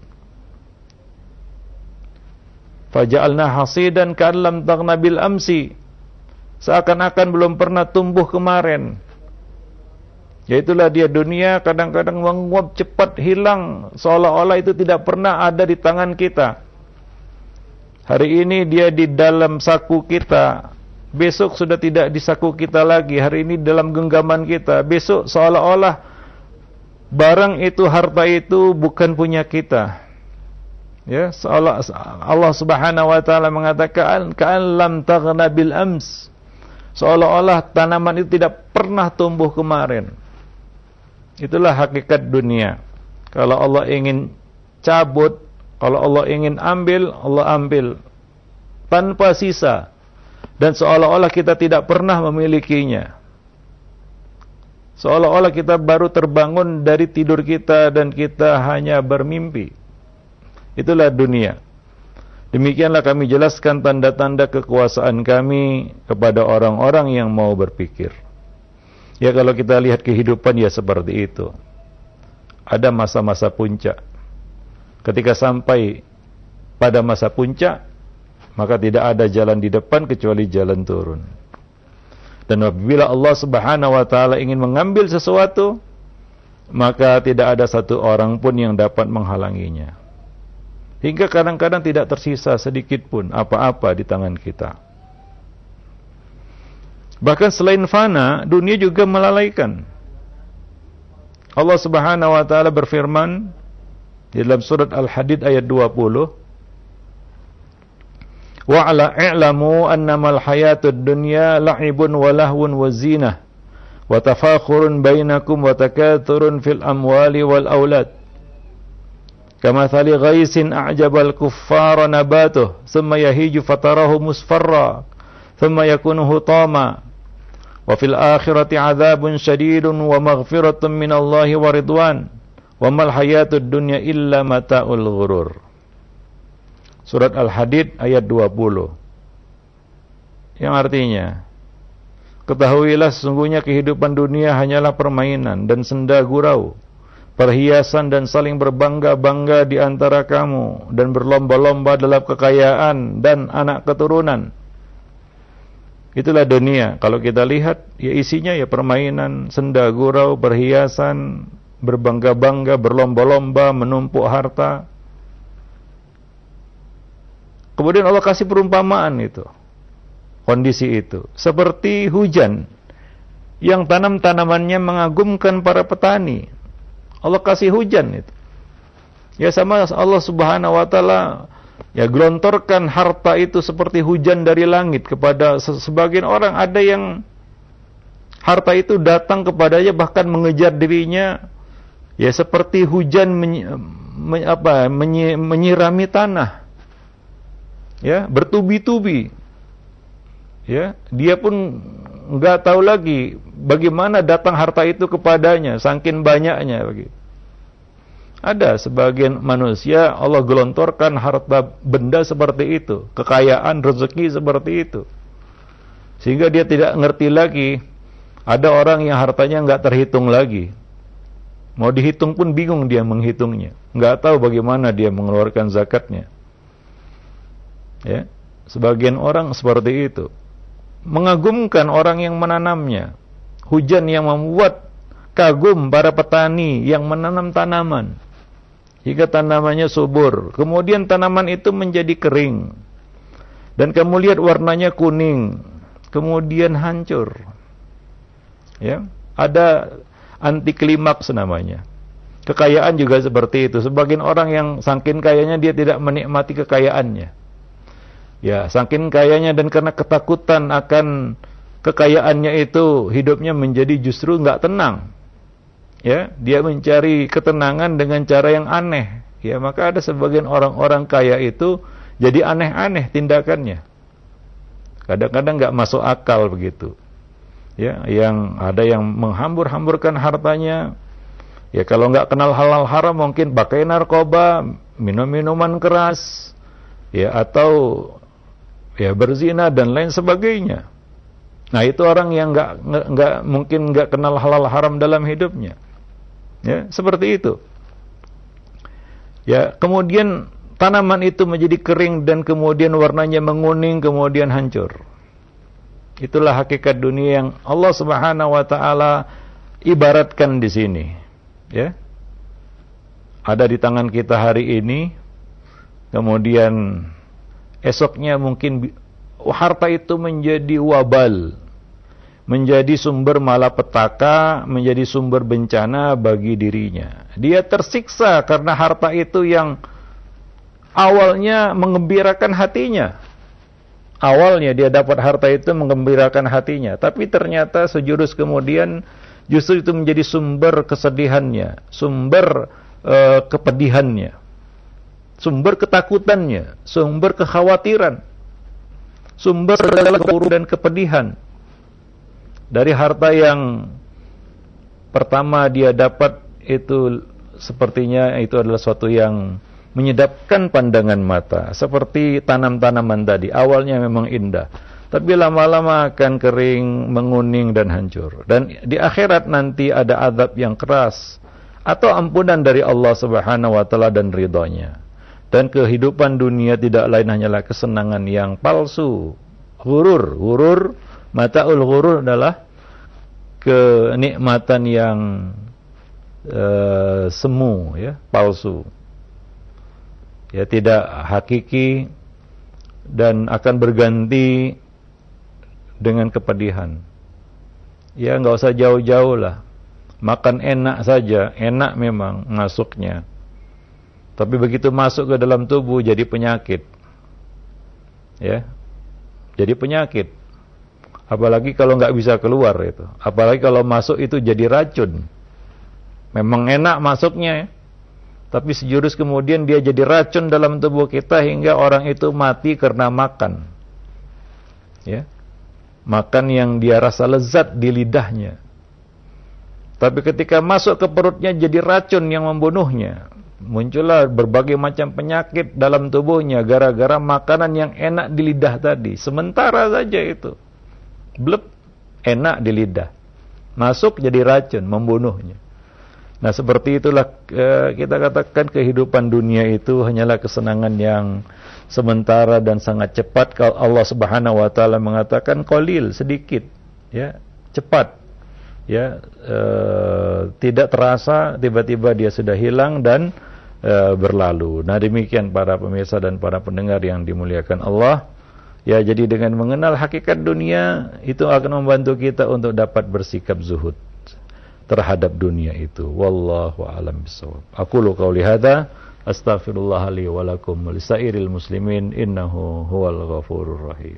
Faja'alna hasidan ka'an lam taghna bil amsi. Seakan-akan belum pernah tumbuh kemarin. Yaitulah dia dunia kadang-kadang menguap cepat hilang, seolah-olah itu tidak pernah ada di tangan kita. Hari ini dia di dalam saku kita, besok sudah tidak di saku kita lagi. Hari ini dalam genggaman kita, besok seolah-olah barang itu, harta itu bukan punya kita. Ya, seolah Allah Subhanahu wa taala mengatakan ka'an lam taghna bil ams. Seolah-olah tanaman itu tidak pernah tumbuh kemarin. Itulah hakikat dunia. Kalau Allah ingin cabut, kalau Allah ingin ambil, Allah ambil tanpa sisa. Dan seolah-olah kita tidak pernah memilikinya. Seolah-olah kita baru terbangun dari tidur kita dan kita hanya bermimpi. Itulah dunia. Demikianlah kami jelaskan tanda-tanda kekuasaan kami kepada orang-orang yang mau berpikir. Ya, kalau kita lihat kehidupan ya seperti itu. Ada masa-masa puncak. Ketika sampai pada masa puncak, maka tidak ada jalan di depan kecuali jalan turun. Dan apabila Allah Subhanahu wa taala ingin mengambil sesuatu, maka tidak ada satu orang pun yang dapat menghalanginya. Hingga kadang-kadang tidak tersisa sedikit pun apa-apa di tangan kita. Bahkan selain fana, dunia juga melalaikan. Allah Subhanahu wa taala berfirman di dalam surat Al-Hadid ayat dua puluh, "Wa'ala i'lamu annamal hayatud dunya la'ibun wa lahwun wa zinah wa tafakhurun bainakum wa takathurun fil amwali wal aulad. Kamathali ghaisin a'jabal kuffara nabatuh, thumma yahiju fatarahu musfarra, thumma yakunu hutama. Wa fil akhirati 'adzabun syadidun wa maghfiratun minallahi wa ridwan. Wa mal hayatud dunya illa mata'ul ghurur." Surat Al-Hadid ayat dua puluh. Yang artinya, ketahuilah sesungguhnya kehidupan dunia hanyalah permainan dan senda gurau, perhiasan dan saling berbangga-bangga di antara kamu, dan berlomba-lomba dalam kekayaan dan anak keturunan. Itulah dunia. Kalau kita lihat, ya isinya ya permainan, senda gurau, perhiasan, berbangga-bangga, berlomba-lomba, menumpuk harta. Kemudian Allah kasih perumpamaan itu, kondisi itu, seperti hujan yang tanam-tanamannya mengagumkan para petani. Allah kasih hujan itu. Ya sama Allah Subhanahu wa taala ya gelontorkan harta itu seperti hujan dari langit kepada sebagian orang. Ada yang harta itu datang kepadanya bahkan mengejar dirinya ya seperti hujan menyi, men, apa, menyi, menyirami tanah. Ya, bertubi-tubi. Ya, dia pun enggak tahu lagi bagaimana datang harta itu kepadanya, saking banyaknya begitu. Ada sebagian manusia Allah gelontorkan harta benda seperti itu, kekayaan, rezeki seperti itu. Sehingga dia tidak ngerti lagi. Ada orang yang hartanya enggak terhitung lagi. Mau dihitung pun bingung dia menghitungnya. Enggak tahu bagaimana dia mengeluarkan zakatnya. Ya, sebagian orang seperti itu. Mengagumkan orang yang menanamnya. Hujan yang membuat kagum para petani yang menanam tanaman. Jika tanamannya subur, kemudian tanaman itu menjadi kering. Dan kamu lihat warnanya kuning, kemudian hancur. Ya, ada anti klimaks namanya. Kekayaan juga seperti itu. Sebagian orang yang saking kayanya dia tidak menikmati kekayaannya. Ya, saking kayanya dan karena ketakutan akan kekayaannya itu, hidupnya menjadi justru enggak tenang. Ya, dia mencari ketenangan dengan cara yang aneh. Ya, maka ada sebagian orang-orang kaya itu jadi aneh-aneh tindakannya. Kadang-kadang enggak masuk akal begitu. ya, yang ada yang menghambur-hamburkan hartanya. Ya kalau nggak kenal halal haram mungkin pakai narkoba, minum minuman keras, ya atau ya berzina dan lain sebagainya. Nah itu orang yang nggak nggak mungkin nggak kenal halal haram dalam hidupnya. Ya seperti itu. Ya kemudian tanaman itu menjadi kering dan kemudian warnanya menguning kemudian hancur. Itulah hakikat dunia yang Allah Subhanahu wa taala ibaratkan di sini. Ya. Ada di tangan kita hari ini, kemudian esoknya mungkin harta itu menjadi wabal, menjadi sumber malapetaka, menjadi sumber bencana bagi dirinya. Dia tersiksa karena harta itu yang awalnya mengembirakan hatinya. Awalnya dia dapat harta itu mengembirakan hatinya, tapi ternyata sejurus kemudian justru itu menjadi sumber kesedihannya, sumber uh, kepedihannya, sumber ketakutannya, sumber kekhawatiran, sumber segala keburukan dan kepedihan. Dari harta yang pertama dia dapat itu sepertinya itu adalah suatu yang menyedapkan pandangan mata, seperti tanam-tanaman tadi. Awalnya memang indah, tapi lama-lama akan kering, menguning dan hancur. Dan di akhirat nanti ada azab yang keras atau ampunan dari Allah Subhanahu wa taala dan ridhonya. Dan kehidupan dunia tidak lain hanyalah kesenangan yang palsu, ghurur. Ghurur, mataul ghurur adalah kenikmatan yang uh, semu, ya, palsu. Ya, tidak hakiki dan akan berganti dengan kepedihan. Ya, enggak usah jauh-jauh lah. Makan enak saja, enak memang masuknya. Tapi begitu masuk ke dalam tubuh jadi penyakit. Ya. Jadi penyakit. Apalagi kalau enggak bisa keluar itu. Apalagi kalau masuk itu jadi racun. Memang enak masuknya, ya. Tapi sejurus kemudian dia jadi racun dalam tubuh kita hingga orang itu mati karena makan. Ya. Makan yang dia rasa lezat di lidahnya. Tapi ketika masuk ke perutnya jadi racun yang membunuhnya. Muncullah berbagai macam penyakit dalam tubuhnya gara-gara makanan yang enak di lidah tadi. Sementara saja itu. Blep, enak di lidah. Masuk jadi racun, membunuhnya. Nah seperti itulah eh, kita katakan kehidupan dunia itu hanyalah kesenangan yang sementara dan sangat cepat. Kalau Allah Subhanahu wa taala mengatakan qalil, sedikit, ya, cepat. Ya, eh, tidak terasa tiba-tiba dia sudah hilang dan eh, berlalu. Nah demikian para pemirsa dan para pendengar yang dimuliakan Allah. Ya, jadi dengan mengenal hakikat dunia itu akan membantu kita untuk dapat bersikap zuhud terhadap dunia itu. Wallahu a'lam bishawab. Aqulu qouli hadza astaghfirullah li wa lakum wa lisairil muslimin innahu huwal ghafurur rahim.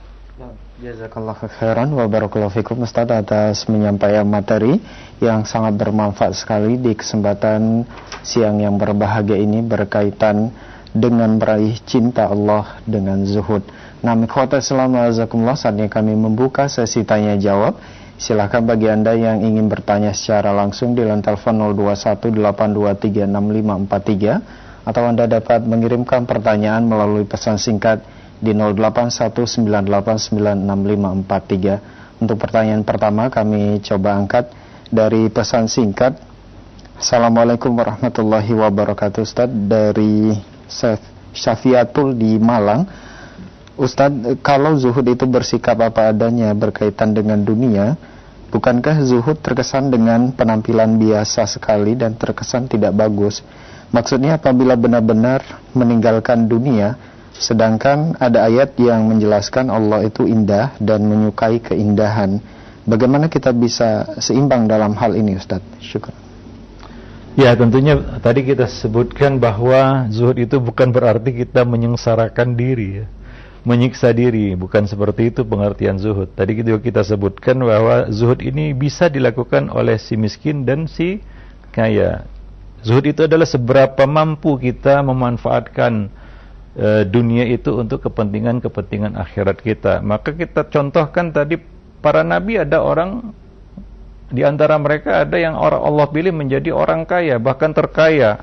Jazakallahu khairan wa barakallahu fikum Ustaz atas menyampaikan materi yang sangat bermanfaat sekali di kesempatan siang yang berbahagia ini berkaitan dengan meraih cinta Allah dengan zuhud. Nah, ikhwata Islam wajazakumullah, saatnya kami membuka sesi tanya jawab. Silakan bagi Anda yang ingin bertanya secara langsung di line telepon nol dua satu delapan dua tiga enam lima empat tiga atau Anda dapat mengirimkan pertanyaan melalui pesan singkat di nol delapan satu sembilan delapan sembilan enam lima empat tiga. Untuk pertanyaan pertama kami coba angkat dari pesan singkat. Assalamualaikum warahmatullahi wabarakatuh. Ustaz, dari Syafiatul di Malang. Ustadz, kalau zuhud itu bersikap apa adanya berkaitan dengan dunia, bukankah zuhud terkesan dengan penampilan biasa sekali dan terkesan tidak bagus? Maksudnya apabila benar-benar meninggalkan dunia, sedangkan ada ayat yang menjelaskan Allah itu indah dan menyukai keindahan. Bagaimana kita bisa seimbang dalam hal ini, Ustadz? Syukur. Ya, tentunya tadi kita sebutkan bahwa zuhud itu bukan berarti kita menyengsarakan diri, ya, menyiksa diri, bukan seperti itu pengertian zuhud. Tadi kita, kita sebutkan bahwa zuhud ini bisa dilakukan oleh si miskin dan si kaya. Zuhud itu adalah seberapa mampu kita memanfaatkan e, dunia itu untuk kepentingan-kepentingan akhirat kita. Maka kita contohkan tadi para nabi ada orang di antara mereka ada yang orang Allah pilih menjadi orang kaya, bahkan terkaya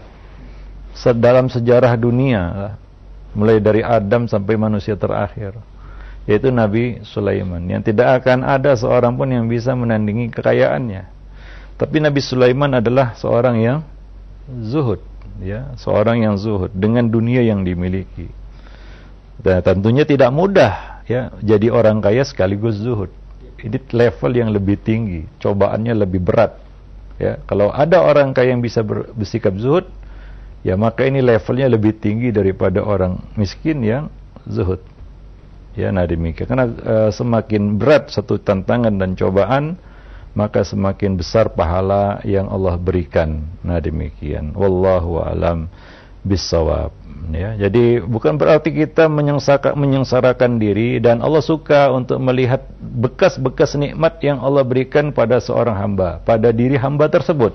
dalam sejarah dunia, mulai dari Adam sampai manusia terakhir, yaitu Nabi Sulaiman, yang tidak akan ada seorang pun yang bisa menandingi kekayaannya. Tapi Nabi Sulaiman adalah seorang yang zuhud, ya, seorang yang zuhud dengan dunia yang dimiliki. Dan tentunya tidak mudah, ya, jadi orang kaya sekaligus zuhud. Ini level yang lebih tinggi, cobaannya lebih berat. Ya, kalau ada orang kaya yang bisa ber, bersikap zuhud, ya maka ini levelnya lebih tinggi daripada orang miskin yang zuhud. Ya, nah demikian. Karena uh, semakin berat satu tantangan dan cobaan, maka semakin besar pahala yang Allah berikan. Nah demikian. Wallahu a'lam bissawab. Ya, jadi bukan berarti kita menyengsarakan, menyengsarakan diri, dan Allah suka untuk melihat bekas-bekas nikmat yang Allah berikan pada seorang hamba, pada diri hamba tersebut.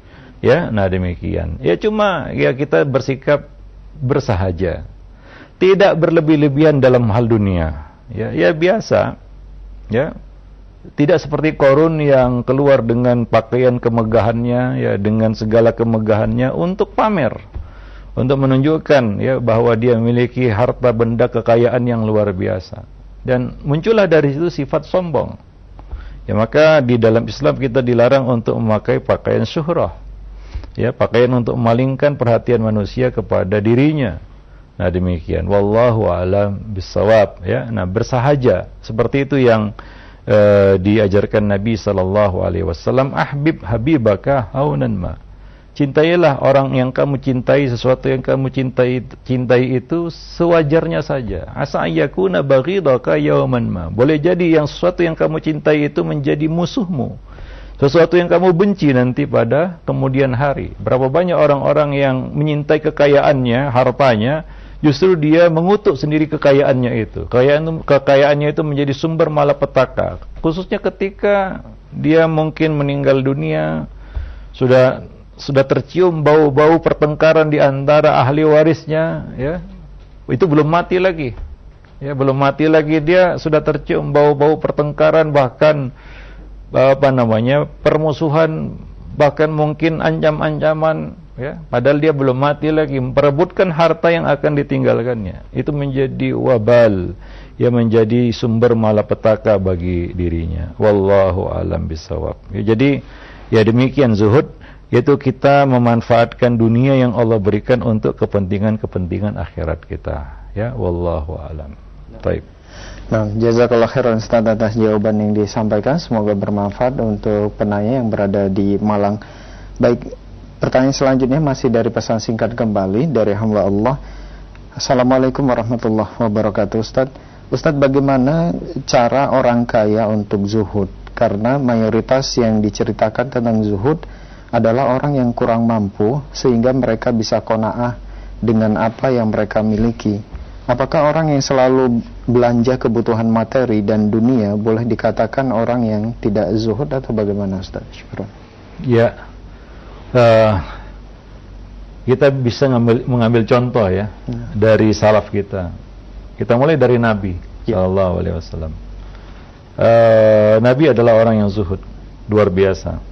Ya, nah demikian. Ya cuma ya kita bersikap bersahaja, tidak berlebih-lebihan dalam hal dunia. Ya, ya biasa. Ya, tidak seperti Qarun yang keluar dengan pakaian kemegahannya, ya dengan segala kemegahannya untuk pamer, untuk menunjukkan ya bahwa dia memiliki harta benda kekayaan yang luar biasa, dan muncullah dari situ sifat sombong. Ya maka di dalam Islam kita dilarang untuk memakai pakaian syuhrah, ya pakaian untuk memalingkan perhatian manusia kepada dirinya. Nah demikian. Wallahu a'lam bissawab. Ya, nah bersahaja seperti itu yang uh, diajarkan Nabi sallallahu alaihi wasallam. Ahbib habibaka haunan ma. Cintailah orang yang kamu cintai, sesuatu yang kamu cintai cintai itu sewajarnya saja. Asa ayyakuna baghidaka yawman ma. Boleh jadi yang sesuatu yang kamu cintai itu menjadi musuhmu, sesuatu yang kamu benci nanti pada kemudian hari. Berapa banyak orang-orang yang menyintai kekayaannya, hartanya, justru dia mengutuk sendiri kekayaannya itu. Kekayaan, kekayaannya itu menjadi sumber malapetaka. Khususnya ketika dia mungkin meninggal dunia, sudah sudah tercium bau-bau pertengkaran di antara ahli warisnya, ya. Itu belum mati lagi. Ya, belum mati lagi dia sudah tercium bau-bau pertengkaran, bahkan apa namanya? permusuhan, bahkan mungkin ancam-ancaman, ya. Padahal dia belum mati lagi, memperebutkan harta yang akan ditinggalkannya. Itu menjadi wabal, ya, menjadi sumber malapetaka bagi dirinya. Wallahu a'lam bishawab. Ya, jadi ya demikian zuhud, yaitu kita memanfaatkan dunia yang Allah berikan untuk kepentingan-kepentingan akhirat kita. Ya, wallahu a'lam. Baik. Nah, jazakallah khairan Ustaz atas jawaban yang disampaikan. Semoga bermanfaat untuk penanya yang berada di Malang. Baik, pertanyaan selanjutnya masih dari pesan singkat kembali dari hamba Allah. Assalamualaikum warahmatullahi wabarakatuh. Ustaz, Ustaz bagaimana cara orang kaya untuk zuhud? Karena mayoritas yang diceritakan tentang zuhud adalah orang yang kurang mampu sehingga mereka bisa qanaah dengan apa yang mereka miliki. Apakah orang yang selalu belanja kebutuhan materi dan dunia boleh dikatakan orang yang tidak zuhud atau bagaimana, Ustaz? Syukran. Ya, uh, kita bisa ngambil, mengambil contoh ya hmm. dari salaf kita. Kita mulai dari Nabi ya. Sallallahu alaihi wasallam. Uh, Nabi adalah orang yang zuhud, luar biasa.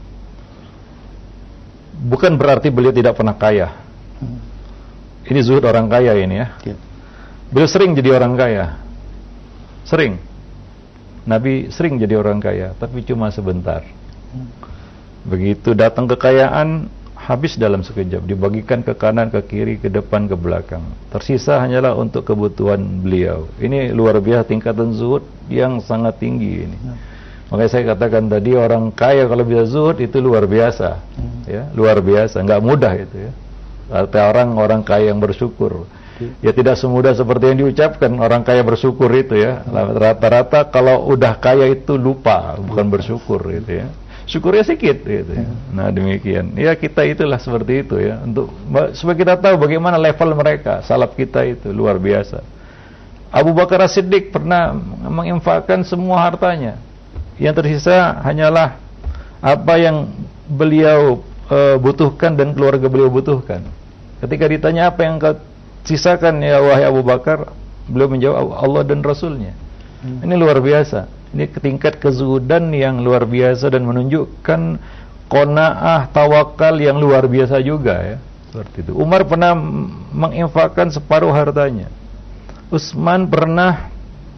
Bukan berarti beliau tidak pernah kaya. Ini zuhud orang kaya ini ya. Beliau sering jadi orang kaya. Sering. Nabi sering jadi orang kaya, tapi cuma sebentar. Begitu datang kekayaan, habis dalam sekejap, dibagikan ke kanan, ke kiri, ke depan, ke belakang. Tersisa hanyalah untuk kebutuhan beliau. Ini luar biasa tingkatan zuhud yang sangat tinggi ini. Makanya saya katakan tadi, orang kaya kalau bisa zuhud itu luar biasa, hmm. ya, luar biasa, nggak mudah itu ya. Artinya orang orang kaya yang bersyukur, hmm. ya tidak semudah seperti yang diucapkan orang kaya bersyukur itu ya. Rata-rata hmm. kalau udah kaya itu lupa, bukan bersyukur itu ya. Syukurnya sedikit gitu ya. Hmm. Nah demikian, ya kita itulah seperti itu ya. Untuk supaya kita tahu bagaimana level mereka, salaf kita itu luar biasa. Abu Bakar As-Siddiq pernah menginfakkan semua hartanya. Yang tersisa hanyalah apa yang beliau e, butuhkan dan keluarga beliau butuhkan. Ketika ditanya apa yang kau sisakan ya wahai Abu Bakar, beliau menjawab Allah dan Rasulnya. Hmm. Ini luar biasa. Ini tingkat kezuhudan yang luar biasa dan menunjukkan qanaah, tawakal yang luar biasa juga ya. Seperti itu. Umar pernah menginfakkan separuh hartanya. Utsman pernah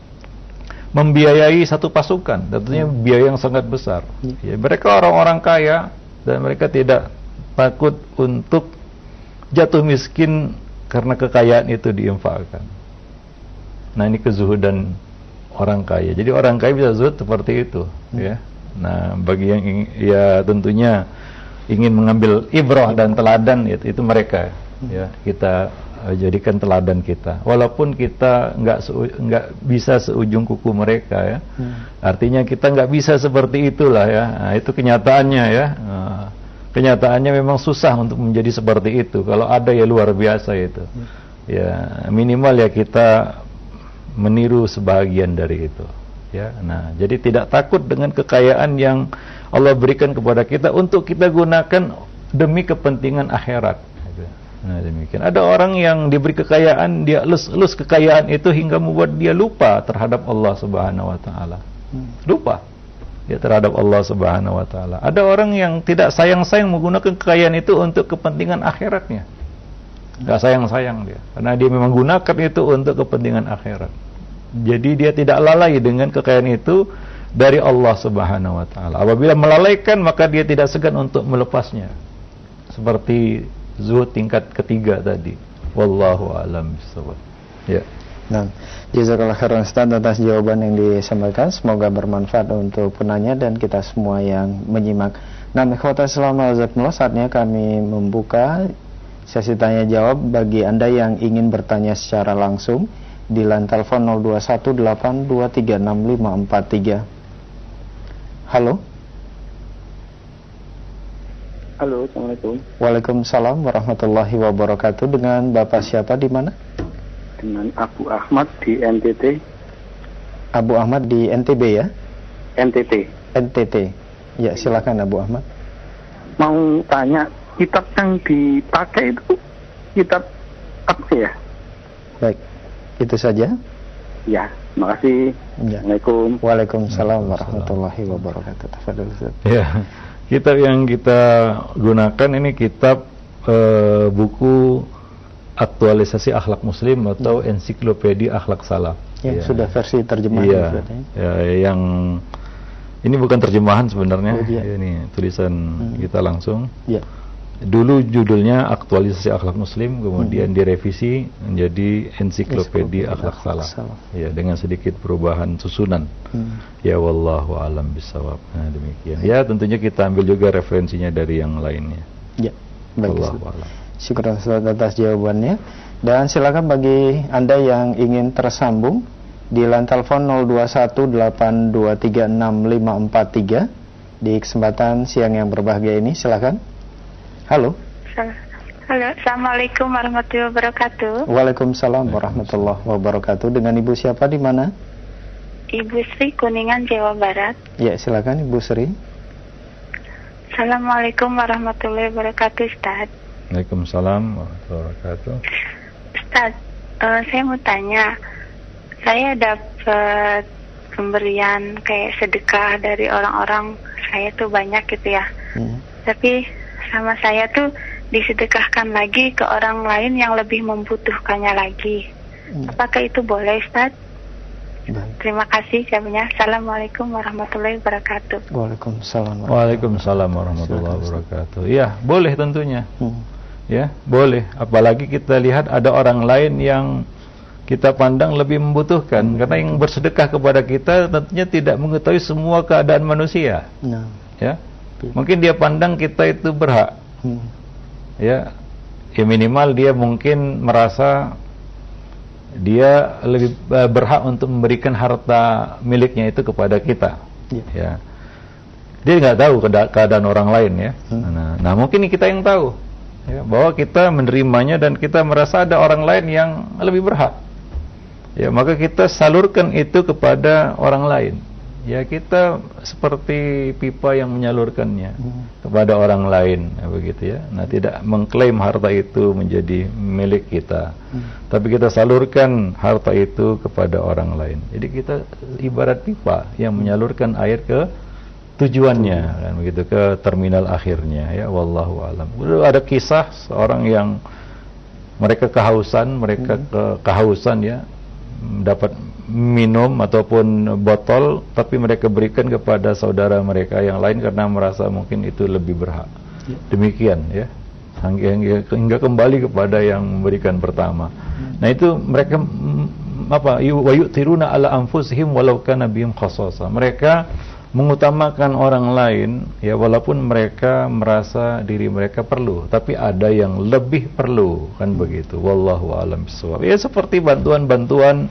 membiayai satu pasukan, tentunya biaya yang sangat besar. Ya, mereka orang-orang kaya dan mereka tidak takut untuk jatuh miskin karena kekayaan itu diinfakkan. Nah, ini kezuhudan orang kaya. Jadi orang kaya bisa zuhud seperti itu, hmm. ya. Nah, bagi yang ingin, ya tentunya ingin mengambil ibrah dan teladan itu, itu mereka, hmm. ya kita uh, jadikan teladan kita. Walaupun kita nggak nggak bisa seujung kuku mereka, ya. Hmm. Artinya kita nggak bisa seperti itulah, ya. Nah, itu kenyataannya, ya. Nah, kenyataannya memang susah untuk menjadi seperti itu. Kalau ada ya luar biasa itu. Hmm. Ya minimal ya kita meniru sebahagian dari itu, ya. Nah, jadi tidak takut dengan kekayaan yang Allah berikan kepada kita untuk kita gunakan demi kepentingan akhirat. Nah, demikian. Ada orang yang diberi kekayaan, dia elus-elus kekayaan itu hingga membuat dia lupa terhadap Allah Subhanahu wa taala. Lupa ya terhadap Allah Subhanahu wa taala. Ada orang yang tidak sayang-sayang menggunakan kekayaan itu untuk kepentingan akhiratnya. Gak sayang-sayang dia, karena dia memang gunakan itu untuk kepentingan akhirat. Jadi dia tidak lalai dengan kekayaan itu dari Allah Subhanahu wa taala. Apabila melalaikan, maka dia tidak segan untuk melepasnya. Seperti zuhud tingkat ketiga tadi. Wallahu a'lam bishawab. Ya. Nah, jazakallah khairan Ustaz atas jawaban yang disampaikan. Semoga bermanfaat untuk penanya dan kita semua yang menyimak. Nah, ikhwata Islam azakumullah, saatnya kami membuka sesi tanya jawab bagi Anda yang ingin bertanya secara langsung di line telepon nol dua satu delapan dua tiga enam lima empat tiga. Halo. Halo, Assalamualaikum. Waalaikumsalam warahmatullahi wabarakatuh. Dengan Bapak siapa di mana? Dengan Abu Ahmad di N T T. Abu Ahmad di N T B ya? N T T. N T T. Ya, silakan Abu Ahmad. Mau tanya, kitab yang dipakai itu kitab apa ya? Baik, itu saja. Ya, makasih. Ya. Assalamualaikum. Waalaikumsalam warahmatullahi wabarakatuh. Tafadhol Ustaz. Ya, kitab yang kita gunakan ini kitab uh, buku aktualisasi akhlak muslim atau ya. Ensiklopedia akhlak salaf. Yang ya. Sudah versi terjemahan. Iya. Ya, yang ini bukan terjemahan sebenarnya. Oh, iya. Ini tulisan hmm. kita langsung. Ya. Dulu judulnya aktualisasi akhlak muslim, kemudian hmm. direvisi menjadi ensiklopedia akhlak salaf. Ya, dengan sedikit perubahan susunan. Hmm. Ya wallahu alam bisawab. Nah, demikian. Ya, tentunya kita ambil juga referensinya dari yang lainnya. Ya. Baik. Wallahu alam. Syukur atas jawabannya. Dan silakan bagi Anda yang ingin tersambung di line telepon nol dua satu delapan dua tiga enam lima empat tiga di kesempatan siang yang berbahagia ini. Silakan. Halo. Halo, Assalamualaikum warahmatullahi wabarakatuh. Waalaikumsalam warahmatullahi wabarakatuh. Dengan Ibu siapa di mana? Ibu Sri, Kuningan, Jawa Barat. Ya, silakan Ibu Sri. Assalamualaikum warahmatullahi wabarakatuh, Ustaz. Waalaikumsalam warahmatullahi wabarakatuh. Ustaz, uh, saya mau tanya, saya dapat pemberian kayak sedekah dari orang-orang saya tuh banyak gitu ya. Hmm. Tapi sama saya tuh disedekahkan lagi ke orang lain yang lebih membutuhkannya lagi. Hmm. Apakah itu boleh, Ustaz? Baik. Terima kasih jawabnya. Assalamualaikum warahmatullahi wabarakatuh. Waalaikumsalam. Waalaikumsalam warahmatullahi wabarakatuh. Iya, boleh tentunya. Hmm. Ya, boleh. Apalagi kita lihat ada orang lain yang kita pandang lebih membutuhkan, hmm. karena yang bersedekah kepada kita tentunya tidak mengetahui semua keadaan manusia. Nah. Ya. Mungkin dia pandang kita itu berhak. Hmm. Ya. Ya minimal dia mungkin merasa dia lebih berhak untuk memberikan harta miliknya itu kepada kita. Ya. Ya. Dia nggak tahu keadaan orang lain ya. Hmm. Nah, nah, mungkin kita yang tahu. Ya, bahwa kita menerimanya dan kita merasa ada orang lain yang lebih berhak. Ya, maka kita salurkan itu kepada orang lain. ya kita seperti pipa yang menyalurkannya hmm. kepada orang lain, ya, begitu ya. Nah, tidak mengklaim harta itu menjadi milik kita, hmm. tapi kita salurkan harta itu kepada orang lain. Jadi kita ibarat pipa yang menyalurkan air ke tujuannya, hmm. kan begitu, ke terminal akhirnya, ya. Wallahu alam. Ada kisah seorang yang mereka kehausan, mereka hmm. ke kehausan ya, dapat minum ataupun botol, tapi mereka berikan kepada saudara mereka yang lain karena merasa mungkin itu lebih berhak. Ya. Demikian ya, hingga, hingga kembali kepada yang memberikan pertama. Hmm. Nah itu mereka apa? Wa yu'thiruna ala anfusihim walau kana bihim khasasa. Mereka mengutamakan orang lain ya, walaupun mereka merasa diri mereka perlu, tapi ada yang lebih perlu, kan begitu. Wallahu a'lam bishawab. Ya seperti bantuan-bantuan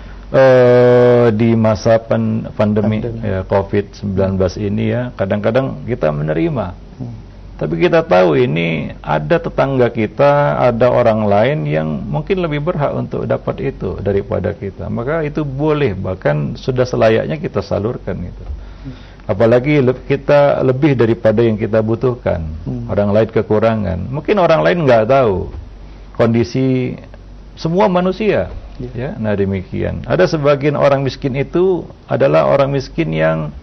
Uh, di masa pan, pandemi, pandemi. Ya, covid sembilan belas ini ya, kadang-kadang kita menerima, hmm. tapi kita tahu ini ada tetangga kita, ada orang lain yang mungkin lebih berhak untuk dapat itu daripada kita, maka itu boleh, bahkan sudah selayaknya kita salurkan itu. hmm. Apalagi le- kita lebih daripada yang kita butuhkan, hmm. orang lain kekurangan, mungkin orang lain nggak tahu kondisi semua manusia. Ya, nah demikian. Ada sebagian orang miskin itu adalah orang miskin yang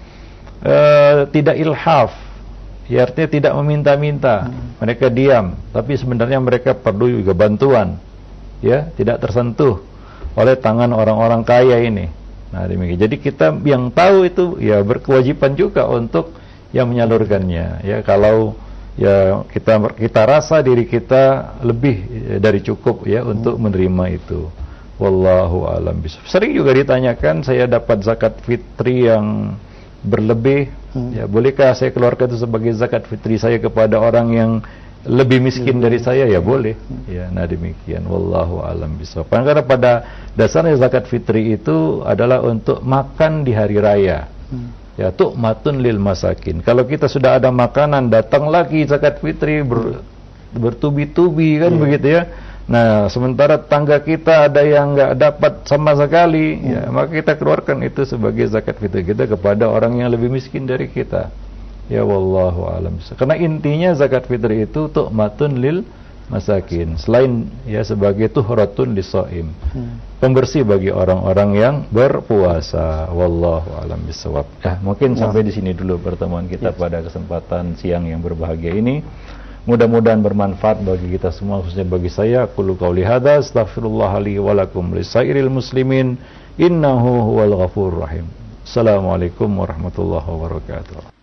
uh, tidak ilhaf, ya, artinya tidak meminta-minta. Hmm. Mereka diam, tapi sebenarnya mereka perlu juga bantuan, ya, tidak tersentuh oleh tangan orang-orang kaya ini. Nah demikian. Jadi kita yang tahu itu ya berkewajiban juga untuk yang menyalurkannya. Ya, kalau ya kita kita rasa diri kita lebih dari cukup ya hmm. untuk menerima itu. Wallahu a'lam bishawab. Sering juga ditanyakan, saya dapat zakat fitri yang berlebih, hmm. ya bolehkah saya keluarkan itu sebagai zakat fitri saya kepada orang yang lebih miskin hmm. dari saya? Ya boleh. Hmm. Ya, nah demikian. Wallahu a'lam bishawab. Karena pada dasarnya zakat fitri itu adalah untuk makan di hari raya. Hmm. Ya, tu'matun lil masakin. Kalau kita sudah ada makanan, datang lagi zakat fitri ber, bertubi-tubi kan, hmm. begitu ya. Nah, sementara tangga kita ada yang nggak dapat sama sekali, hmm. ya, maka kita keluarkan itu sebagai zakat fitri kita kepada orang yang lebih miskin dari kita. Ya, wallahu a'lam. Karena intinya zakat fitri itu tu'matun lil masakin. Selain ya sebagai tuhratun lis-shaim, hmm. pembersih bagi orang-orang yang berpuasa. Wallahu a'lam bishawab. Ya, mungkin nah. sampai di sini dulu pertemuan kita yes. pada kesempatan siang yang berbahagia ini. Mudah-mudahan bermanfaat bagi kita semua, khususnya bagi saya. Qulu qauli hadza astaghfirullah li wa lakum lisairil muslimin innahu huwal ghafurur rahim. Assalamualaikum warahmatullahi wabarakatuh.